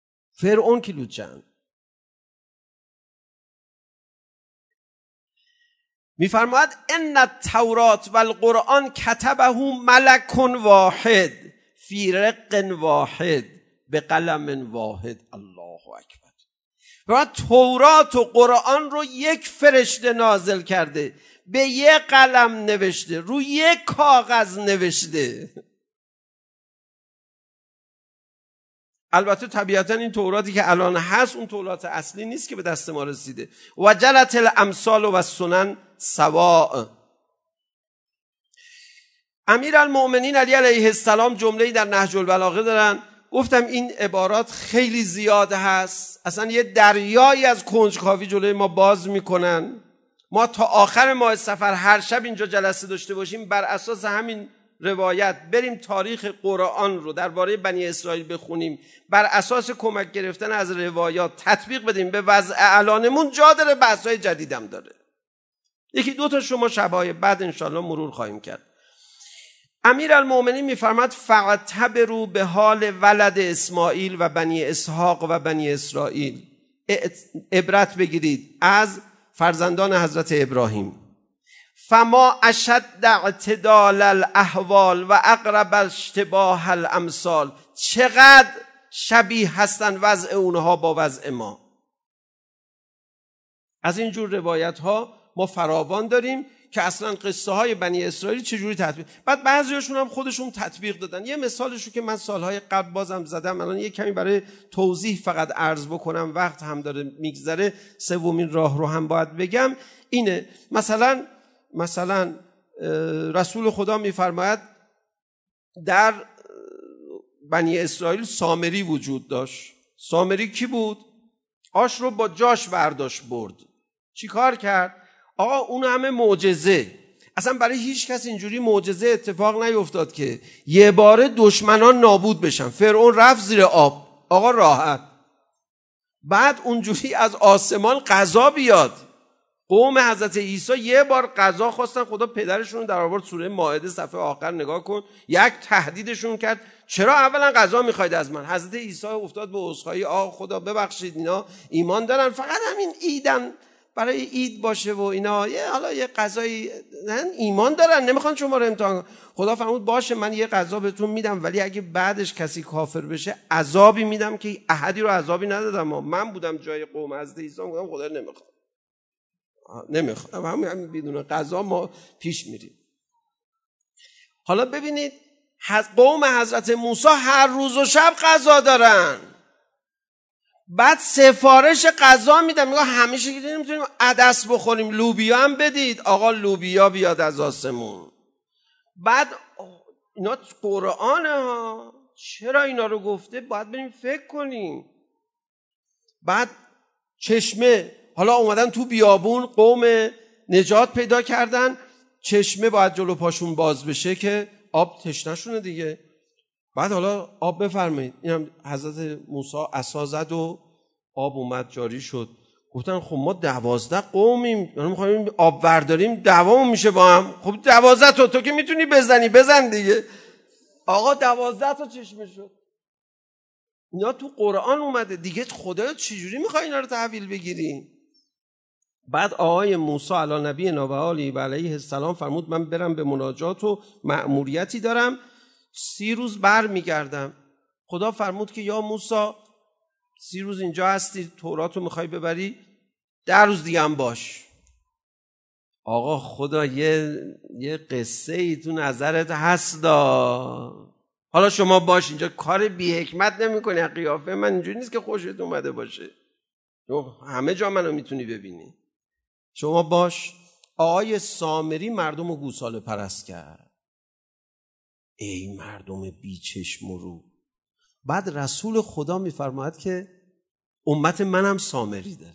فرعون کیلو چند. میفرماید ان التورات و القرآن کتبه ملک واحد فی رق واحد به قلم واحد. الله اکبر. و تورات و قرآن رو یک فرشته نازل کرده، به یک قلم نوشته، روی یک کاغذ نوشته. البته طبیعتا این توراتی که الان هست اون تورات اصلی نیست که به دست ما رسیده. و جلت الامثال و السنن سواء. امیرالمؤمنین علی علیه السلام جمله‌ای در نهج البلاغه دارن، گفتم این عبارات خیلی زیاد هست، اصلا یه دریایی از کنجکاوی جلوی ما باز میکنن. ما تا آخر ماه سفر هر شب اینجا جلسه داشته باشیم، بر اساس همین روایت بریم تاریخ قرآن رو درباره بنی اسرائیل بخونیم، بر اساس کمک گرفتن از روایات تطبیق بدیم به وضع الانمون، جا داره بحث‌های جدیدم داره. یکی دو تا شما شبای بعد انشالله مرور خواهیم کرد. امیرالمؤمنین میفرماد فاعتبروا به حال ولد اسماعیل و بنی اسحاق و بنی اسرائیل، عبرت بگیرید از فرزندان حضرت ابراهیم. فما اشد اعتدال الاحوال و اقرب اشتباه الامثال، چقدر شبیه هستن وضع اونها با وضع ما. از این جور روایت ها ما فراوان داریم که اصلا قصه های بنی اسرائیل چجوری تطبیق، بعد بعضیاشون هم خودشون تطبیق دادن. یه مثالشو که من سالهای قبل بازم زدم، الان یه کمی برای توضیح فقط عرض بکنم، وقت هم داره میگذره، سومین راه رو هم باید بگم. اینه مثلا مثلا رسول خدا میفرماید در بنی اسرائیل سامری وجود داشت. سامری کی بود؟ آش رو با جاش برداشت برد. چی کار کرد؟ آقا اون همه معجزه، اصلا برای هیچ کس اینجوری معجزه اتفاق نیفتاد که یه باره دشمنان نابود بشن. فرعون رفت زیر آب، آقا راحت. بعد اونجوری از آسمان قضا بیاد. قوم حضرت عیسی یه بار قضا خواستن، خدا پدرشون در آورد. سوره مائده صفحه آخر نگاه کن، یک تهدیدشون کرد چرا اولا قضا میخواید از من؟ حضرت عیسی افتاد به عذرخواهی، آقا خدا ببخشید اینا ایمان دارن، فقط همین ایدن برای عید باشه و اینا، یه حالا یه قضایی ایمان دارن، نمیخوان شما رو امتحان. خدا فرمود باشه من یه قضا بهتون میدم، ولی اگه بعدش کسی کافر بشه عذابی میدم که احدی رو عذابی ندادم. من بودم جای قوم حضرت عیسی، گفتم خدا نمیخواد نمیخواد همین همین بدون قضا ما پیش میریم. حالا ببینید قوم حضرت موسی هر روز و شب قضا دارن، بعد سفارش غذا میدم، میگه همیشه که نمیتونیم عدس بخوریم، لوبیا هم بدید. آقا لوبیا بیاد از آسمون. بعد اینا قرآنه ها، چرا اینا رو گفته؟ باید بریم فکر کنیم. بعد چشمه، حالا اومدن تو بیابون، قوم نجات پیدا کردن، چشمه باید جلو پاشون باز بشه که آب تشنه‌شونه دیگه. بعد حالا آب بفرمایید. اینم حضرت موسی عصا زد و آب اومد جاری شد. گفتن خب ما دوازده قومیم، یعنی می‌خوایم آب برداریم دعوامون میشه با هم. خب دوازده تا تو که میتونی بزنی بزن دیگه. آقا دوازده تا چشمه شد. اینا تو قرآن اومده دیگه. خدا چجوری میخوای اینا رو تحویل بگیری؟ بعد آقای موسی علی نبی نبی علیه السلام فرمود من برم به مناجات و مأموریتی دارم، سی روز بر میگردم. خدا فرمود که یا موسی سی روز اینجا هستی، تورات رو میخوای ببری، ده روز دیگه هم باش. آقا خدا یه یه قصه ای تو نظرت هست دا. حالا شما باش اینجا کار بی حکمت نمی کنی. قیافه من اینجوری نیست که خوشت اومده باشه، همه جا منو میتونی ببینی. شما باش. آقای سامری مردم رو گوساله پرست کرد. ای مردم بی چشم و رو. بعد رسول خدا میفرماید که امت منم سامری داره.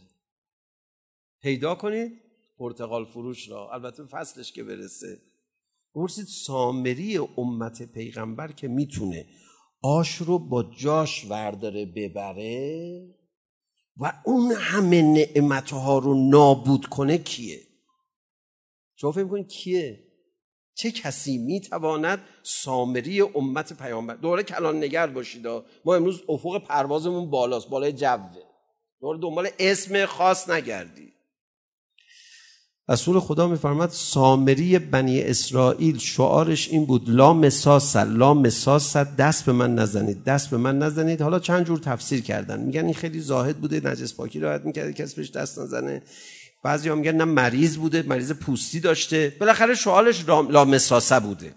پیدا کنید پرتقال فروش را، البته فصلش که برسه، بپرسید سامری امت پیغمبر که میتونه آش رو با جاش ورداره ببره و اون همه نعمتها رو نابود کنه کیه؟ شما فکر می‌کنید کیه؟ چه کسی میتواند سامری امت پیامبر؟ دوره کلان نگر باشید. ما امروز افق پروازمون بالاست، بالای جوه. دوره دنبال اسم خاص نگردی. رسول خدا میفرماد سامری بنی اسرائیل شعارش این بود لا مساس لا مساس، دست به من نزنید، دست به من نزنید. حالا چند جور تفسیر کردن، میگن این خیلی زاهد بوده، نجس پاکی رعایت میکرده، کسی بهش دست نزنه. بعضیا میگن نه مریض بوده، مریض پوستی داشته. بالاخره شعارش لا مساس بوده.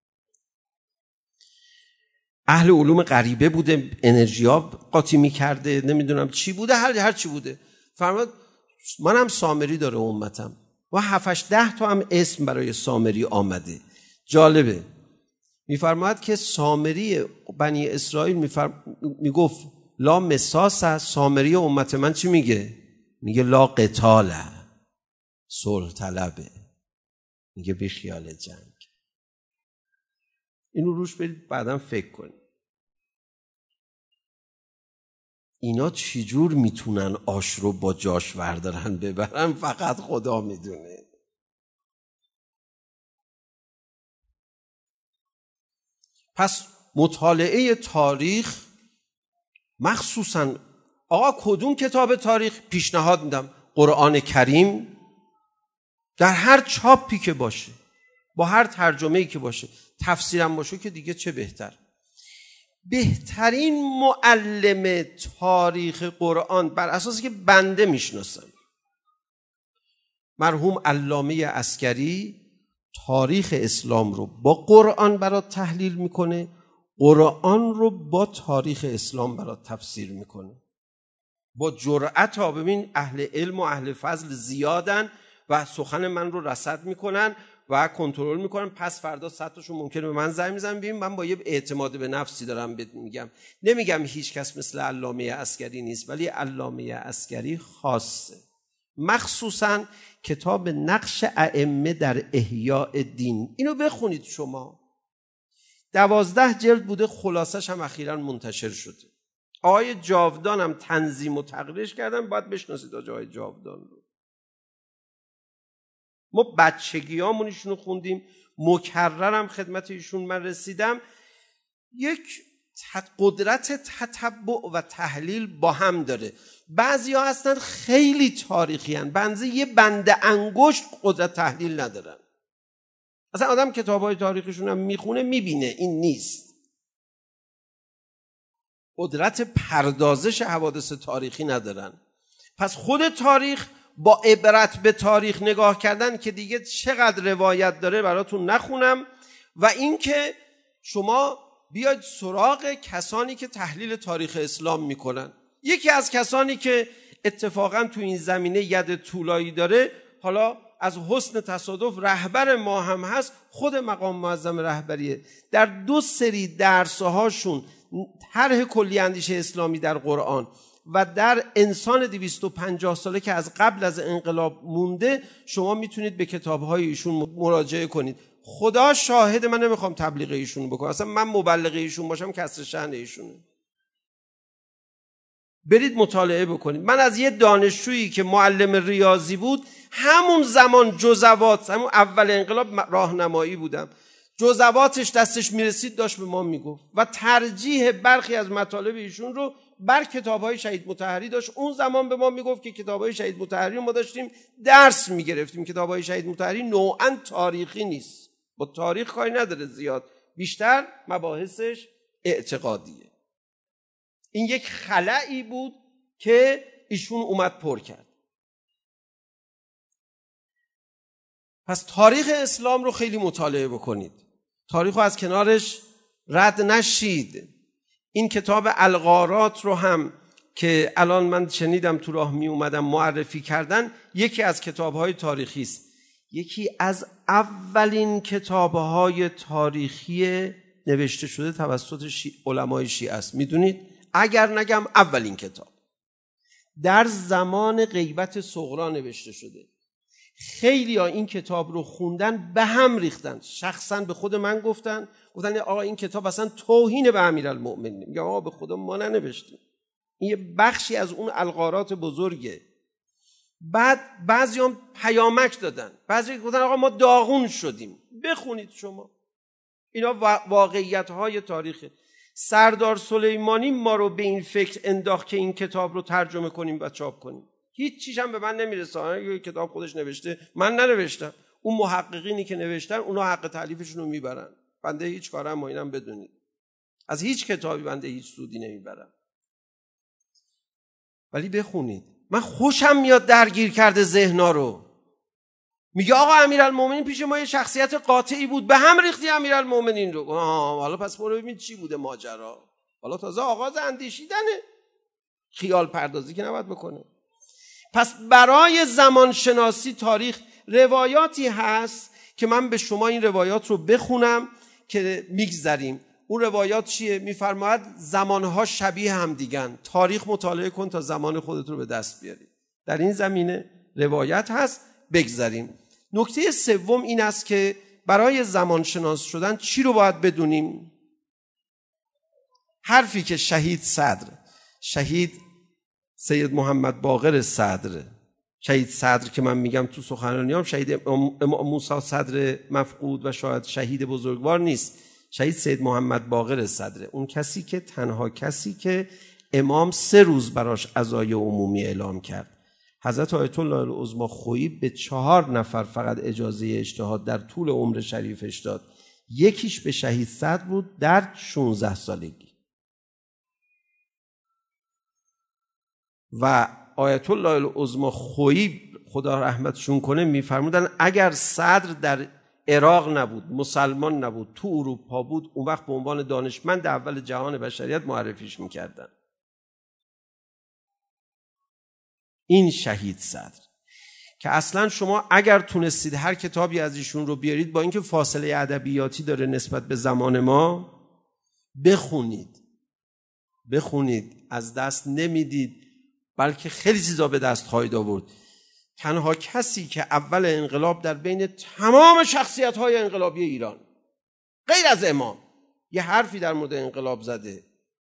اهل علوم غریبه بوده، انرژیا قاطی میکرده، نمیدونم چی بوده، هر هر چی بوده. فرمود منم سامری داره امتم و هفتش ده تا هم اسم برای سامری آمده. جالبه. میفرماید که سامری بنی اسرائیل میفرم... میگفت لا مساس، سامری امت من چی میگه؟ میگه لا قتال، صلح طلبه، میگه بی خیال جنگ. اینو روش برید بعداً فکر کنید. اینا چجور میتونن آش رو با جاش وردارن ببرن فقط خدا میدونه. پس مطالعه تاریخ، مخصوصا آقا کدوم کتاب تاریخ پیشنهاد میدم؟ قرآن کریم در هر چاپی که باشه، با هر ترجمه‌ای که باشه، تفسیرم باشه که دیگه چه بهتر. بهترین معلم تاریخ قرآن بر اساسی که بنده میشناسم، مرحوم علامه عسکری تاریخ اسلام رو با قرآن برات تحلیل میکنه، قرآن رو با تاریخ اسلام برات تفسیر میکنه با جرأت. ها ببین اهل علم و اهل فضل زیادن و سخن من رو رصد میکنن و کنترل میکنن. پس فردا صد تاشون ممکنه به من زنگ بزنن. ببین من با یه اعتماد به نفسی دارم بهت میگم، نمیگم هیچ کس مثل علامه عسکری نیست، ولی علامه عسکری خاصه. مخصوصا کتاب نقش ائمه در احیاء دین، اینو بخونید شما. دوازده جلد بوده، خلاصش هم اخیراً منتشر شده. آقای جاودان هم تنظیم و تقریرش کردن، باید بشناسید آقای جاودان رو. ما بچگیامون ایشونو خوندیم، مکررم خدمت ایشون من رسیدم. یک قدرت تتبع و تحلیل با هم داره. بعضی ها هستن خیلی تاریخی هن، بنزه یه بند انگشت قدرت تحلیل ندارن. اصلا آدم کتاب های تاریخشون هم میخونه میبینه این نیست. قدرت پردازش حوادث تاریخی ندارن. پس خود تاریخ با عبرت به تاریخ نگاه کردن که دیگه چقدر روایت داره براتون نخونم، و اینکه شما بیاید سراغ کسانی که تحلیل تاریخ اسلام میکنن. یکی از کسانی که اتفاقا تو این زمینه ید طولایی داره، حالا از حسن تصادف رهبر ما هم هست، خود مقام معظم رهبریه. در دو سری درسهاشون طرح کلی اندیشه اسلامی در قرآن و در انسان دویست و پنجاه ساله که از قبل از انقلاب مونده، شما میتونید به کتابهای ایشون مراجعه کنید. خدا شاهد، من نمیخوام تبلیغ ایشون بکنم، اصلا من مبلغ ایشون باشم کسر شأن ایشونه. برید مطالعه بکنید. من از یه دانشجویی که معلم ریاضی بود، همون زمان جزوات، همون اول انقلاب راهنمایی بودم، جزواتش دستش میرسید داشت به ما میگفت و ترجیح برخی از مطالب ایشون رو بر کتاب‌های شهید مطهری داشت. اون زمان به ما میگفت که کتاب‌های شهید مطهری رو ما داشتیم درس میگرفتیم. کتاب‌های شهید مطهری نوعاً تاریخی نیست، با تاریخ کاری نداره زیاد، بیشتر مباحثش اعتقادیه. این یک خلایی بود که ایشون اومد پر کرد. پس تاریخ اسلام رو خیلی مطالعه بکنید، تاریخ رو از کنارش رد نشید. این کتاب الغارات رو هم که الان من شنیدم تو راه می اومدم معرفی کردن، یکی از کتاب‌های تاریخی است. یکی از اولین کتاب‌های تاریخی نوشته شده توسط شی... علمای شیعه است. میدونید؟ اگر نگم اولین کتاب در زمان غیبت صغرا نوشته شده. خیلی ها این کتاب رو خوندن به هم ریختن. شخصا به خود من گفتن گفتن آقا این کتاب اصلا توهین به امیرالمؤمنین. میگم آقا به خدا ما ننوشتیم، این یه بخشی از اون الغارات بزرگه. بعد بعضی هم پیامک دادن، بعضی گفتن آقا ما داغون شدیم. بخونید شما، اینا واقعیت های تاریخه. سردار سلیمانی ما رو به این فکر انداخت که این کتاب رو ترجمه کنیم و چاپ کنیم. هیچ چیز هم به من نمیرسه. یه کتاب خودش نوشته، من ننوشتم. اون محققینی که نوشتن اونا حق تالیفشون رو میبرن. بنده هیچ کارم ما اینم بدونید. از هیچ کتابی بنده هیچ سودی نمیبرم. ولی بخونید. من خوشم میاد درگیر کرده ذهنا رو. میگه آقا امیرالمومنین پیش ما یه شخصیت قاطعی بود، به هم ریختی امیرالمومنین رو. آها حالا پس برو ببین چی بوده ماجرا. حالا تازه آغاز اندیشیدنه. خیال پردازی که نباید بکنه. پس برای زمان شناسی تاریخ روایاتی هست که من به شما این روایات رو بخونم که میگذریم. اون روایات چیه؟ میفرماید زمانها شبیه هم دیگن. تاریخ مطالعه کن تا زمان خودت رو به دست بیاری. در این زمینه روایت هست، بگذریم. نکته سوم این است که برای زمان شناس شدن چی رو باید بدونیم؟ حرفی که شهید صدر، شهید سید محمد باقر صدر، شهید صدر که من میگم تو سخنرانیام، شهید امام موسی صدر مفقود و شاید شهید بزرگوار نیست، شهید سید محمد باقر صدر، اون کسی که تنها کسی که امام سه روز براش عزای عمومی اعلام کرد. حضرت آیت الله العظمی خویی به چهار نفر فقط اجازه اجتهاد در طول عمر شریفش داد. یکیش به شهید صدر بود در شانزده سالگی. و آیت الله العظمی خویی خدا رحمتشون کنه میفرمودن اگر صدر در عراق نبود، مسلمان نبود، تو اروپا بود، اون وقت به عنوان دانشمند اول جهان بشریت معرفیش میکردن. این شهید صدر که اصلا شما اگر تونستید هر کتابی از ایشون رو بیارید، با اینکه فاصله ادبیاتی داره نسبت به زمان ما، بخونید بخونید از دست نمیدید، بلکه خیلی چیزا به دست خواهید آورد. تنها کسی که اول انقلاب در بین تمام شخصیت‌های انقلابی ایران غیر از امام یه حرفی در مورد انقلاب زده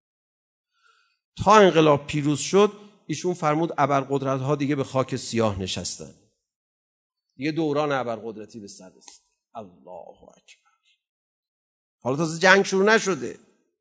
تا انقلاب پیروز شد، ایشون فرمود ابرقدرت‌ها دیگه به خاک سیاه نشستن، دیگه دوران ابرقدرتی به سر رسید. الله اکبر. حالا تازه جنگ شروع نشده.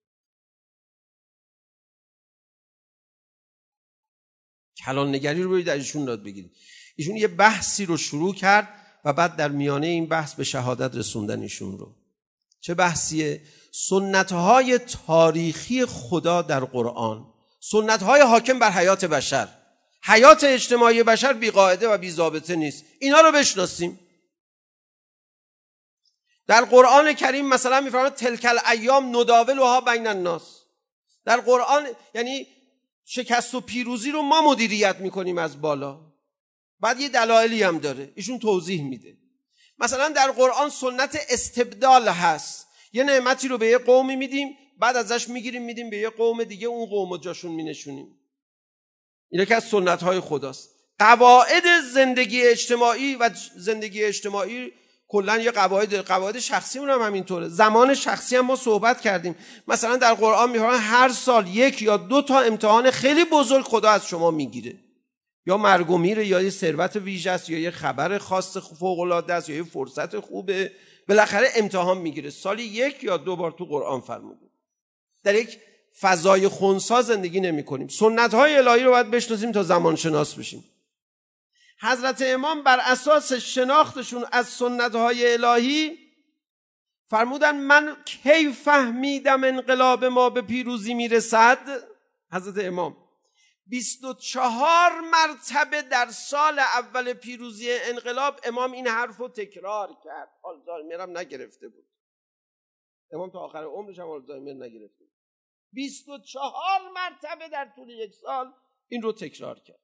کلان نگری رو برید در ایشون داد بگیرید. ایشون یه بحثی رو شروع کرد و بعد در میانه این بحث به شهادت رسوندن ایشون رو. چه بحثیه؟ سنت‌های تاریخی خدا در قرآن، سنت‌های حاکم بر حیات بشر. حیات اجتماعی بشر بی قاعده و بی ضابطه نیست. اینا رو بشناسیم. در قرآن کریم مثلا میفرماید تلک الایام نداولها بین الناس. در قرآن یعنی شکست و پیروزی رو ما مدیریت میکنیم از بالا. بعد یه دلایلی هم داره، ایشون توضیح میده. مثلا در قرآن سنت استبدال هست. یه نعمتی رو به یه قومی میدیم، بعد ازش میگیریم میدیم به یه قوم دیگه، اون قوم جاشون مینشونیم. اینا که از سنت‌های خداست. قواعد زندگی اجتماعی و زندگی اجتماعی کلا یه قواعد قواعد شخصیمون هم همینطوره. زمان شخصی هم ما صحبت کردیم. مثلا در قرآن میفرماید هر سال یک یا دو تا امتحان خیلی بزرگ خدا از شما میگیره. یا مرگ و میره، یا یه ثروت ویژه است، یا یه خبر خاص فوق العاده است، یا یه فرصت خوبه. بالاخره امتحان میگیره. سالی یک یا دو بار تو قرآن فرموده. در یک فضای خنثی زندگی نمی‌کنیم. سنت‌های الهی رو باید بشناسیم تا زمان شناس بشیم. حضرت امام بر اساس شناختشون از سنت‌های الهی فرمودن من کی فهمیدم انقلاب ما به پیروزی میرسد؟ حضرت امام بیست و چهار مرتبه در سال اول پیروزی انقلاب امام این حرف رو تکرار کرد. آلزایمر هم نگرفته بود. امام تا آخر عمرش هم آلزایمر نگرفته بود. بیست و چهار مرتبه در طول یک سال این رو تکرار کرد.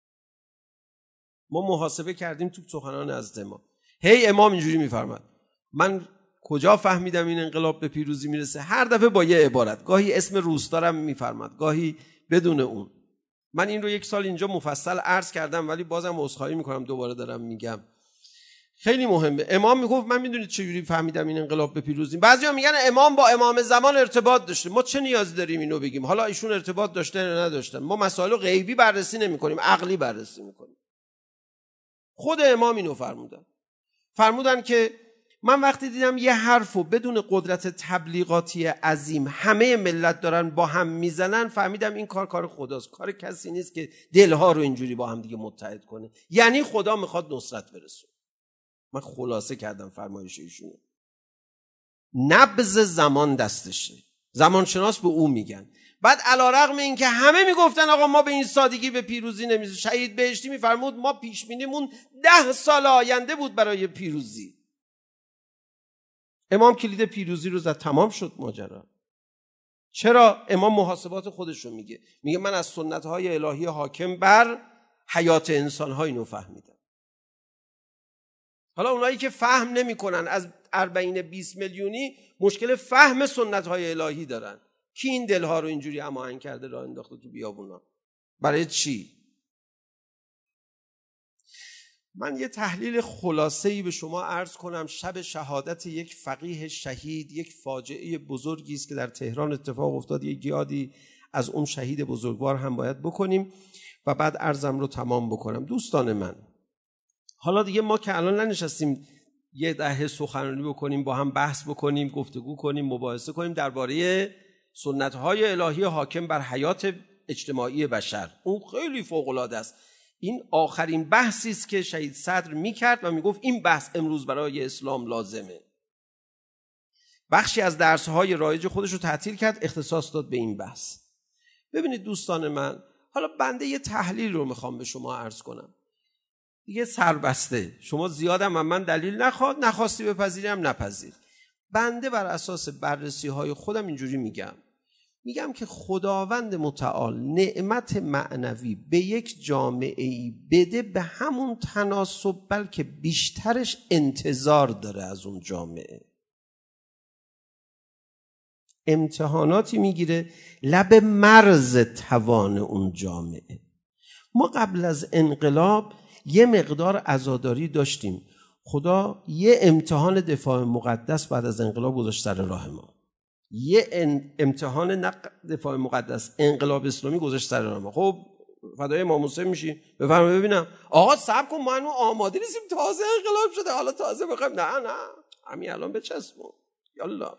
ما محاسبه کردیم تو سخنان از امام. هی امام اینجوری میفرماد من کجا فهمیدم این انقلاب به پیروزی میرسه؟ هر دفعه با یه عبارت، گاهی اسم روستارم میفرماد، گاهی بدون اون. من این رو یک سال اینجا مفصل عرض کردم، ولی بازم عذرخواهی میکنم دوباره دارم میگم. خیلی مهمه. امام میگفت من میدونید چجوری فهمیدم این انقلاب به پیروزی. بعضیا میگن امام با امام زمان ارتباط داشته. ما چه نیازی داریم اینو بگیم؟ حالا ایشون ارتباط داشته یا نداشتن. ما مسائل غیبی بررسی نمیکنیم، عقلی بررسی میکنیم. خود امام اینو فرمودن. فرمودن که من وقتی دیدم یه حرفو بدون قدرت تبلیغاتی عظیم همه ملت دارن با هم میزنن، فهمیدم این کار کار خداست، کار کسی نیست که دلها رو اینجوری با هم دیگه متحد کنه. یعنی خدا میخواد نصرت برسونه. من خلاصه کردم فرمایش ایشونو. نبض زمان دستشه، زمانشناس به او میگن. بعد علیرغم این که همه میگفتن آقا ما به این سادگی به پیروزی نمیرسیم، شهید بهشتی میفرمود ما پیش بینیمون ده سال آینده بود برای پیروزی. امام کلید پیروزی رو زد، تمام شد ماجرا. چرا؟ امام محاسبات خودش رو میگه، میگه من از سنت‌های الهی حاکم بر حیات انسان‌ها اینو فهمیدم. حالا اونایی که فهم نمی‌کنن از اربعین بیست میلیونی مشکل فهم سنت‌های الهی دارن. کی این دلها رو اینجوری هماهنگ کرده راه انداخته تو بیابونا؟ برای چی؟ من یه تحلیل خلاصه‌ای به شما عرض کنم. شب شهادت یک فقیه شهید یک فاجعه بزرگی است که در تهران اتفاق افتاد. یک یادی از اون شهید بزرگوار هم باید بکنیم و بعد عرضم رو تمام بکنم. دوستان من، حالا دیگه ما که الان ننشستیم یه دهه سخنرانی بکنیم، با هم بحث بکنیم، گفتگو کنیم، مباحثه کنیم درباره سنت‌های الهی حاکم بر حیات اجتماعی بشر. اون خیلی فوق‌العاده است. این آخرین بحثی است که شهید صدر میکرد و میگفت این بحث امروز برای اسلام لازمه. بخشی از درس‌های رایج خودش رو تعطیل کرد، اختصاص داد به این بحث. ببینید دوستان من، حالا بنده یه تحلیل رو میخوام به شما عرض کنم. دیگه سربسته، شما زیادم من, من دلیل نخواد، نخواستی بپذیریم نپذیر. بنده بر اساس بررسی‌های خودم اینجوری میگم. میگم که خداوند متعال نعمت معنوی به یک جامعه‌ای بده، به همون تناسب بلکه بیشترش انتظار داره از اون جامعه. امتحاناتی میگیره لب مرز توان اون جامعه. ما قبل از انقلاب یه مقدار عزاداری داشتیم. خدا یه امتحان دفاع مقدس بعد از انقلاب گذاشت سر راه ما. یه امتحان نق دفاع مقدس انقلاب اسلامی گذاشت سر راه ما. خب فدای امام حسین میشی؟ بفرمایید ببینم. آقا صبر کن، ما هنوز آماده نیستیم، تازه انقلاب شده، حالا تازه بخوایم. نه نه همین الان بچسبون، یالا.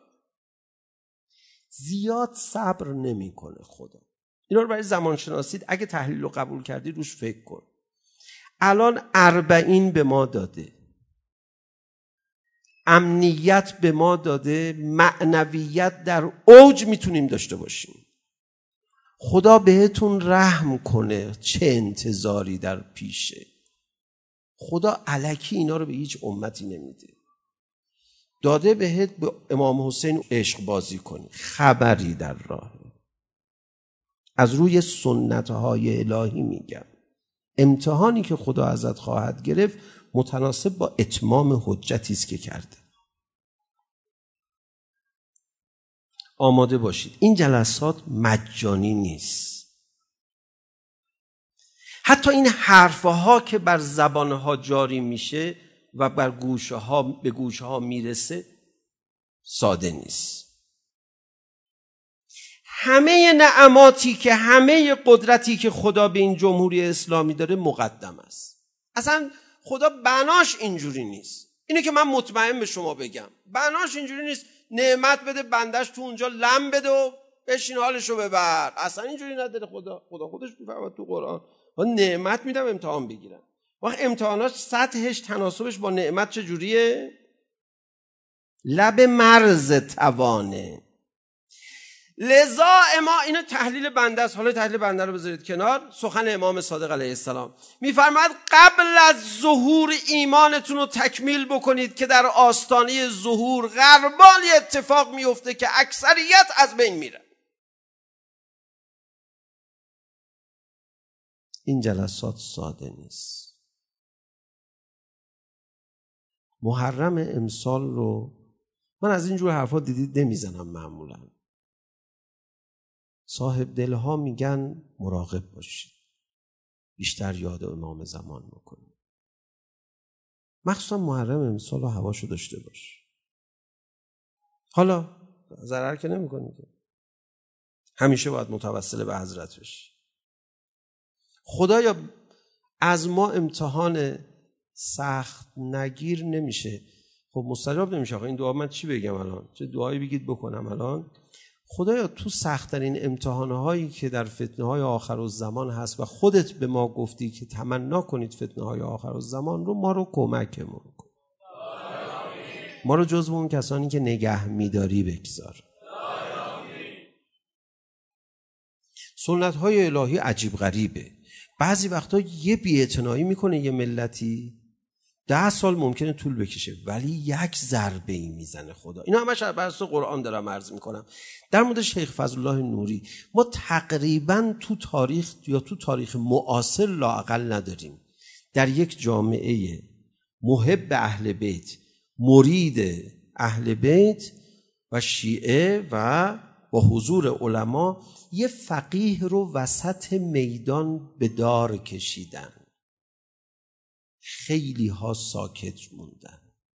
زیاد صبر نمیکنه خدا. اینا رو برای زمان شناسید اگه تحلیل رو قبول کردی روش فکر کن. الان اربعین به ما داده، امنیت به ما داده، معنویت در اوج میتونیم داشته باشیم. خدا بهتون رحم کنه، چه انتظاری در پیشه. خدا الکی اینا رو به هیچ امتی نمیده. داده بهت به امام حسین عشق بازی کنی، خبری در راه. از روی سنت‌های الهی میگم. امتحانی که خدا ازت خواهد گرفت متناسب با اتمام حجتی است که کرده. آماده باشید. این جلسات مجانی نیست. حتی این حرفها که بر زبانها جاری میشه و بر گوشه ها به گوشه ها میرسه ساده نیست. همه نعماتی که همه قدرتی که خدا به این جمهوری اسلامی داره مقدم است. اصلا خدا بناش اینجوری نیست. اینه که من مطمئن به شما بگم، بناش اینجوری نیست نعمت بده بندش تو اونجا لم بده و بشین حالشو ببر. اصلا اینجوری نداره خدا. خدا خودش میفرماد تو قرآن من نعمت میدم امتحان بگیرم. وقت امتحانات سطحش تناسبش با نعمت چجوریه؟ لب مرز توانه. لذا ما اینو تحلیل بنده است. حالا تحلیل بنده رو بذارید کنار. سخن امام صادق علیه السلام میفرماید قبل از ظهور ایمانتون رو تکمیل بکنید که در آستانه ظهور غربال اتفاق میفته که اکثریت از بین میره. این جلسات ساده نیست. محرم امسال رو من از اینجور حرفا دیدید نمیزنم معمولا. صاحب دلها میگن مراقب باشید، بیشتر یاد امام زمان بکنید. مخصوصا محرم امسال رو هواشو داشته باش. حالا ضرر که نمی کنید، همیشه باید متوسل به حضرت بشی. خدایا از ما امتحان سخت نگیر نمیشه. خب مستجاب نمیشه. آخه این دعا من چی بگم الان؟ چه دعایی بگید بکنم الان؟ خدایا تو سخت‌ترین امتحانهایی که در فتنه‌های آخرالزمان هست و خودت به ما گفتی که تمنا کنید فتنه‌های آخرالزمان رو، ما رو کمکمون کن. ما رو جزو اون کسانی که نگه می‌داری بگذار. سنت‌های الهی عجیب غریبه. بعضی وقتا یه بی‌اعتنایی میکنه یه ملتی، ده سال ممکنه طول بکشه ولی یک ضربه ای میزنه خدا. اینا همش بر اساس قرآن دارم عرض میکنم. در مورد شیخ فضل الله نوری ما تقریبا تو تاریخ یا تو تاریخ معاصر لااقل نداریم در یک جامعه محب اهل بیت، مرید اهل بیت و شیعه و با حضور علما یه فقیه رو وسط میدان به دار کشیدن. خیلی ها ساکت موندن.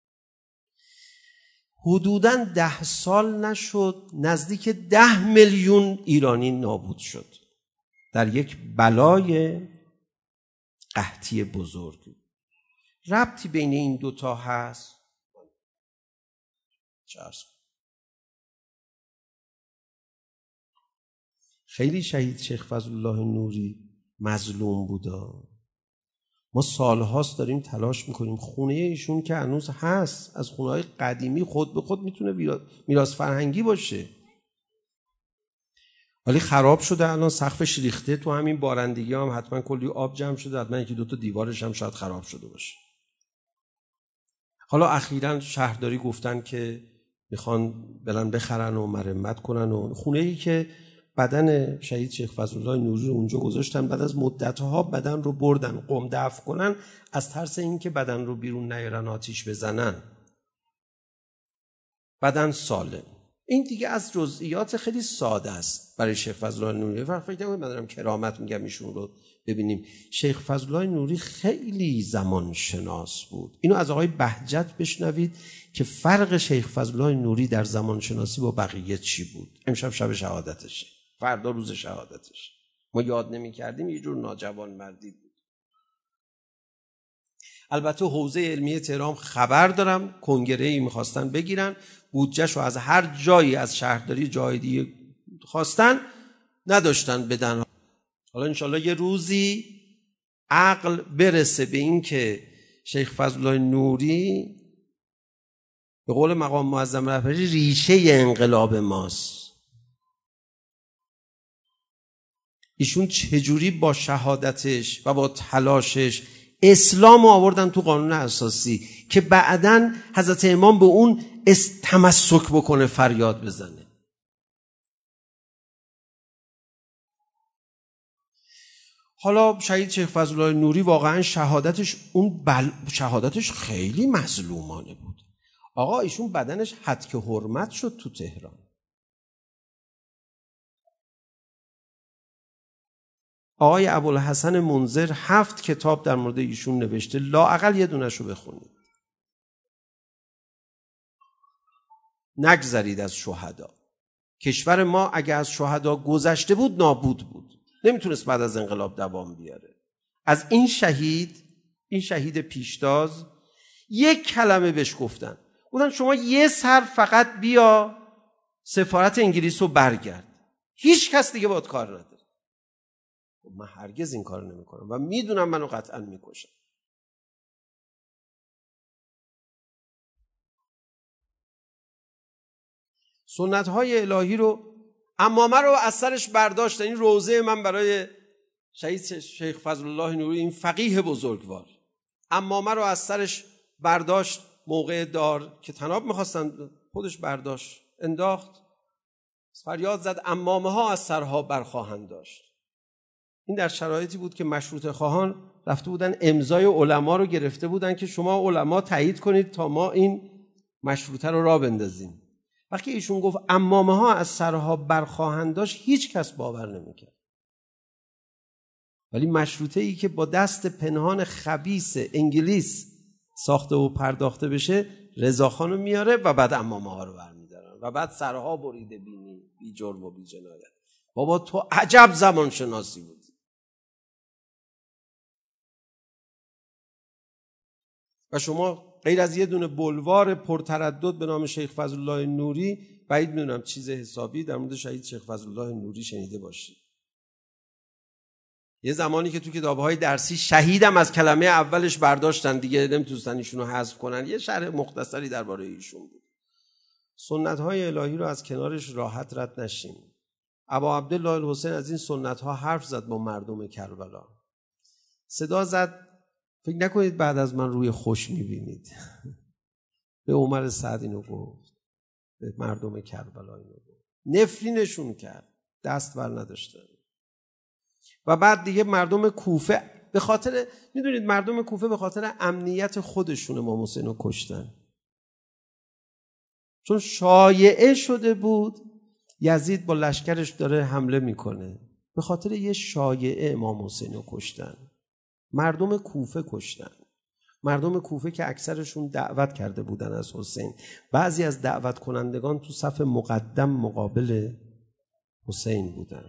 حدوداً ده سال نشد نزدیک ده میلیون ایرانی نابود شد در یک بلای قحطی بزرگ. ربطی بین این دوتا هست؟ چرس. خیلی شهید شیخ فضل الله نوری مظلوم بودا. ما سالهاست داریم تلاش میکنیم. خونه ایشون که هنوز هست، از خونه‌های قدیمی، خود به خود میتونه میراث فرهنگی باشه، ولی خراب شده. الان سقفش ریخته، تو همین بارندگی هم حتما کلی آب جمع شده، حتما یکی دو تا دیوارش هم شاید خراب شده باشه. حالا اخیراً شهرداری گفتن که میخوان برن بخرن و مرمت کنن و خونه‌ای که بدن شهید شیخ فضل الله نوری رو اونجا گذاشتن، بعد از مدت‌ها بدن رو بردن قم دفن کنن از ترس اینکه بدن رو بیرون نیارن آتیش بزنن. بدن سالم. این دیگه از جزئیات خیلی ساده است برای شیخ فضل الله نوری. فقط فکر نکنید من دارم کرامت میگم ایشون رو ببینیم. شیخ فضل الله نوری خیلی زمان شناس بود. اینو از آقای بهجت بشنوید که فرق شیخ فضل الله نوری در زمان شناسی با بقیه چی بود. امشب شب شهادتشه، فردا روز شهادتش. ما یاد نمی کردیم، یه جور ناجوان مردی بود. البته حوزه علمی تهران خبر دارم کنگره‌ای میخواستن بگیرن، بودجه‌شو از هر جایی از شهرداری جای دیگه خواستن، نداشتن بدن. حالا انشالله یه روزی عقل برسه به این که شیخ فضل الله نوری به قول مقام معظم رهبری ریشه انقلاب ماست. ایشون چجوری با شهادتش و با تلاشش اسلام آوردن تو قانون اساسی که بعداً حضرت امام به اون تمسک بکنه، فریاد بزنه. حالا شهید شیخ فضل الله نوری واقعاً شهادتش اون بل... شهادتش خیلی مظلومانه بود. آقا ایشون بدنش هتک حرمت شد تو تهران. آقای ابوالحسن منذر هفت کتاب در مورد ایشون نوشته، لااقل یه دونش رو بخونید. نگذرید از شهدا. کشور ما اگه از شهدا گذشته بود نابود بود، نمیتونست بعد از انقلاب دوام بیاره. از این شهید، این شهید پیشتاز، یک کلمه بهش گفتن، گفتن شما یه سر فقط بیا سفارت انگلیس رو برگرد، هیچ کس دیگه باید کار نداره. من هرگز این کار نمی کنم و میدونم منو قطعا میکشم. سنت های الهی رو عمامه رو از سرش برداشت. این روزه من برای شهید شیخ فضل الله نوری، این فقیه بزرگوار، عمامه رو از سرش برداشت موقع دار که طناب میخواستن، خودش برداشت انداخت، فریاد زد عمامه ها از سرها برخواهند داشت. این در شرایطی بود که مشروطه خواهان رفته بودن امضای علما رو گرفته بودن که شما علما تایید کنید تا ما این مشروطه رو راه بندازیم. وقتی ایشون گفت عمامه ها از سرها برخواهند داشت، هیچ کس باور نمیکرد. ولی مشروطه ای که با دست پنهان خبیث انگلیس ساخته و پرداخته بشه، رضاخان رو میاره و بعد عمامه ها رو برمیدارن و بعد سرها بریده بینی، بی جرم و بی جنایت. بابا تو عجب زمان شناسی بودی. و شما غیر از یه دونه بلوار پرتردد به نام شیخ فضل الله نوری بعید میدونم چیز حسابی در مورد شهید شیخ فضل الله نوری شنیده باشید. یه زمانی که تو کتاب‌های درسی شهیدم از کلمه اولش برداشتن دیگه نمیتونستن ایشونو حذف کنن. یه شرح مختصری درباره ایشون بود. سنت‌های الهی رو از کنارش راحت رد نشیم. ابا عبدالله الحسین از این سنت‌ها حرف زد با مردم کربلا. صدا زد فکر نکنید بعد از من روی خوش می‌بینید. به عمر سعد اینو گفت. به مردم کربلا اینو گفت. نفرینشون کرد. دست بر نداشتن. و بعد دیگه مردم کوفه به خاطر میدونید مردم کوفه به خاطر امنیت خودشون امام حسین رو کشتن. چون شایعه شده بود یزید با لشکرش داره حمله میکنه. به خاطر یه شایعه امام حسین رو کشتن. مردم کوفه کشتن. مردم کوفه که اکثرشون دعوت کرده بودن از حسین. بعضی از دعوت کنندگان تو صف مقدم مقابل حسین بودن.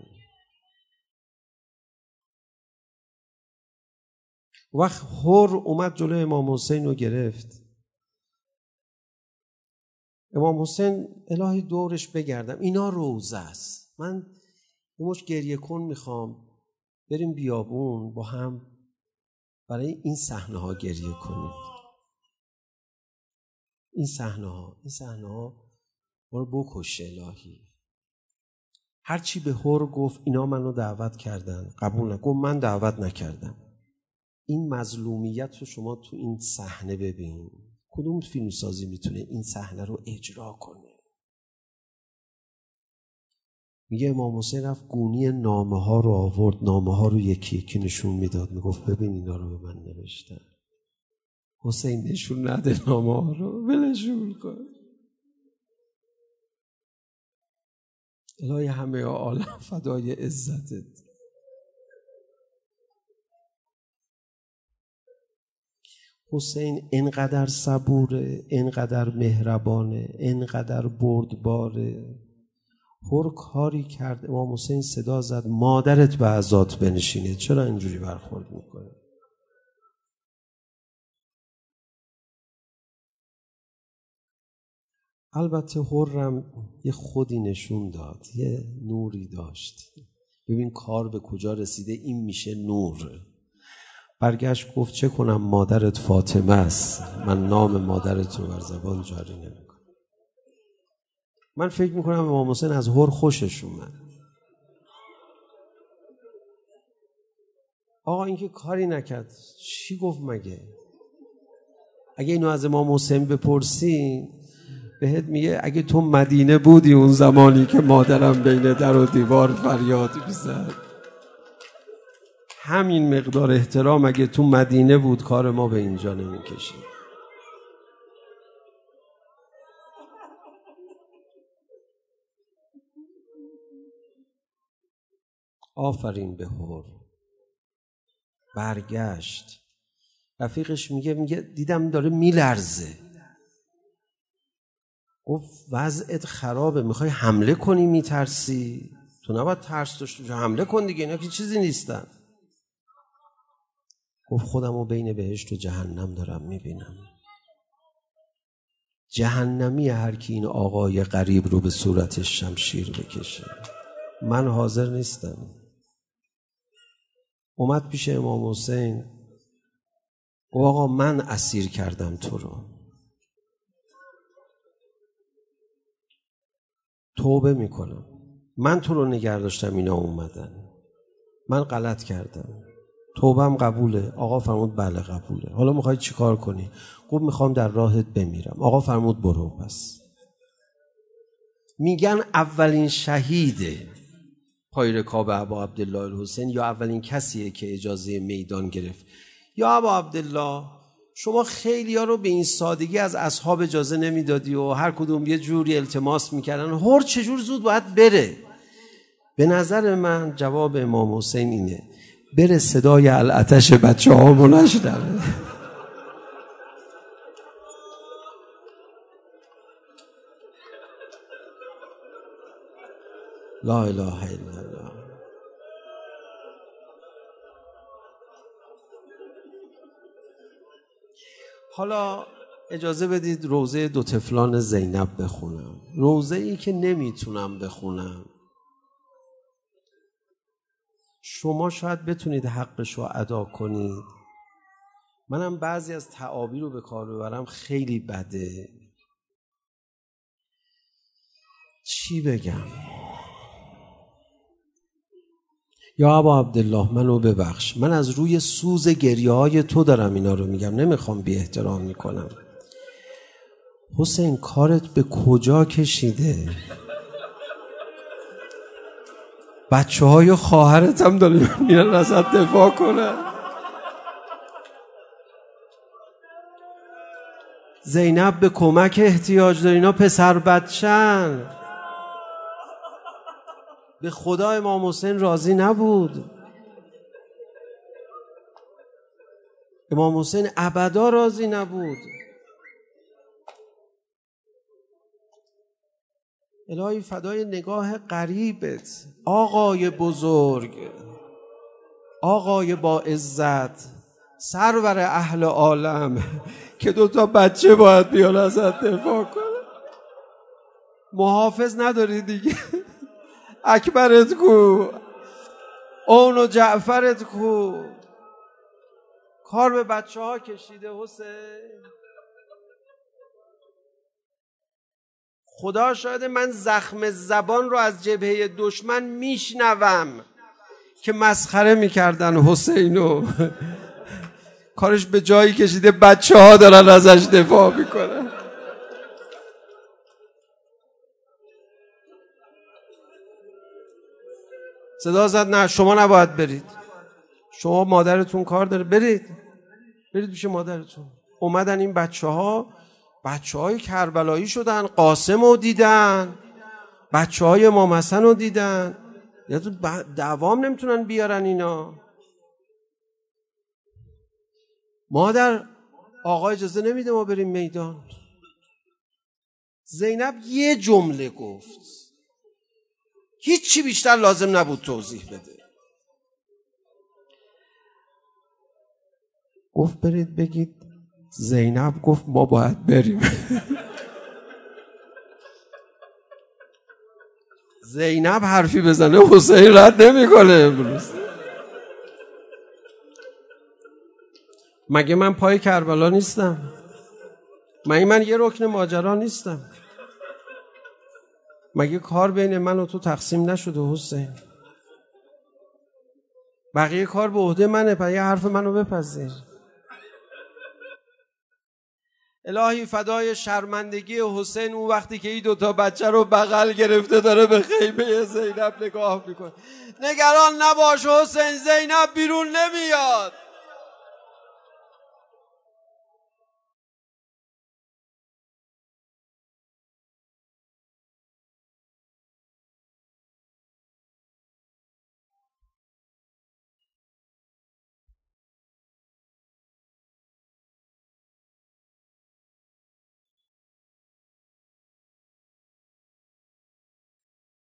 وقت هر اومد جلوی امام حسین رو گرفت. امام حسین الهی دورش بگردم اینا روزه است. من یه مش گریه کن میخوام بریم بیابون با هم برای این صحنه ها گریه کنیم. این صحنه ها این صحنه ها برو بکش الهی. هرچی به هر گفت اینا منو دعوت کردن قبول نکن. من دعوت نکردم. این مظلومیت رو شما تو این صحنه ببین. کدوم فیلمسازی میتونه این صحنه رو اجرا کنه؟ میگه امام حسین رفت گونی نامه ها رو آورد. نامه ها رو یکی یکی نشون میداد. میگفت ببین اینا رو به من نوشتن. حسین نشون نده نامه ها رو. ولشون کن. الهی همه عالم فدای عزتت. حسین اینقدر صبوره، اینقدر مهربانه، اینقدر بردباره. هر کاری کرد امام حسین صدا زد مادرت به عزات بنشینه. چرا اینجوری برخورد میکنه؟ البته هرم یه خودی نشون داد، یه نوری داشت. ببین کار به کجا رسیده. این میشه نور. برگشت گفت چه کنم مادرت فاطمه است. من نام مادرت رو بر زبان جاری نمیکنم. من فکر میکنم امام حسین از هر خوشش اومد. آقا این که کاری نکرد چی گفت مگه؟ اگه اینو از امام حسین بپرسی بهت میگه اگه تو مدینه بودی اون زمانی که مادرم بین در و دیوار فریاد میزد، همین مقدار احترام اگه تو مدینه بود کار ما به اینجا نمیکشید. آفرین به هر. برگشت رفیقش میگه میگه دیدم داره میلرزه. گفت وضعت خرابه میخوای حمله کنی میترسی؟ تو نباید ترس داشته باشی. حمله کن دیگه اینا که چیزی نیستن. گفت خودمو بین بهشت و جهنم دارم میبینم. جهنمی هر کی این آقای غریب رو به صورتش شمشیر بکشه. من حاضر نیستم. اومد پیش امام حسین گفت آقا من اسیر کردم تو رو. توبه میکنم. من تو رو نگه داشتم اینا اومدن. من غلط کردم. توبم قبوله. آقا فرمود بله قبوله. حالا میخوای چی کار کنی؟ گفت میخوام در راهت بمیرم. آقا فرمود برو. پس میگن اولین شهیده پای رکاب ابا عبدالله الحسین یا اولین کسیه که اجازه میدان گرفت. یا ابا عبدالله شما خیلی ها رو به این سادگی از اصحاب اجازه نمیدادی و هر کدوم یه جوری التماس میکردن. هر چجور زود باید بره؟ به نظر من جواب امام حسین اینه بره صدای العتش بچه ها منشنوه. لا اله الا الله. حالا اجازه بدید روضه دو طفلان زینب بخونم. روضه ای که نمیتونم بخونم. شما شاید بتونید حقش رو ادا کنید. منم بعضی از تعابیر رو به کار ببرم خیلی بده. چی بگم؟ یا ابا عبدالله منو ببخش، من از روی سوز گریه های تو دارم اینا رو میگم، نمیخوام بی احترام میکنم. حسین کارت به کجا کشیده؟ بچه های خواهرت هم دارن میرن ازت دفاع کنن. زینب به کمک احتیاج داره، اینا پسر بچن. به خدا امام حسین راضی نبود. امام حسین ابدا راضی نبود. الهی فدای نگاه قریبت، آقای بزرگ، آقای با عزت، سرور اهل عالم که دوتا بچه باید بیان ازت دفاع کنه. محافظ نداری دیگه؟ اکبرت کو؟ اون و جعفرت کو؟ کار به بچه ها کشیده حسین. خدا شاید من زخم زبان رو از جبهه دشمن میشنوم که مسخره میکردن حسینو. کارش به جایی کشیده بچه ها دارن ازش دفاع میکنن. صدا زد نه شما نباید برید، شما مادرتون کار داره، برید برید پیش مادرتون. اومدن این بچه ها، بچه های کربلایی شدن، قاسم رو دیدن، بچه های امام حسن رو دیدن، یا تو دوام نمیتونن بیارن اینا. مادر آقا اجازه نمیده ما بریم میدان. زینب یه جمله گفت، هیچی بیشتر لازم نبود توضیح بده. گفت برید بگید زینب گفت ما باید بریم. زینب حرفی بزنه حسین رد نمیکنه امروز. مگه من پای کربلا نیستم؟ مگه من یه رکن ماجرا نیستم؟ مگه کار بین من و تو تقسیم نشده حسین؟ بقیه کار به عهده منه، پس یه حرف منو بپذیر. الهی فدای شرمندگی حسین اون وقتی که این دوتا بچه رو بغل گرفته داره به خیمه زینب نگاه میکنه. نگران نباش حسین، زینب بیرون نمیاد.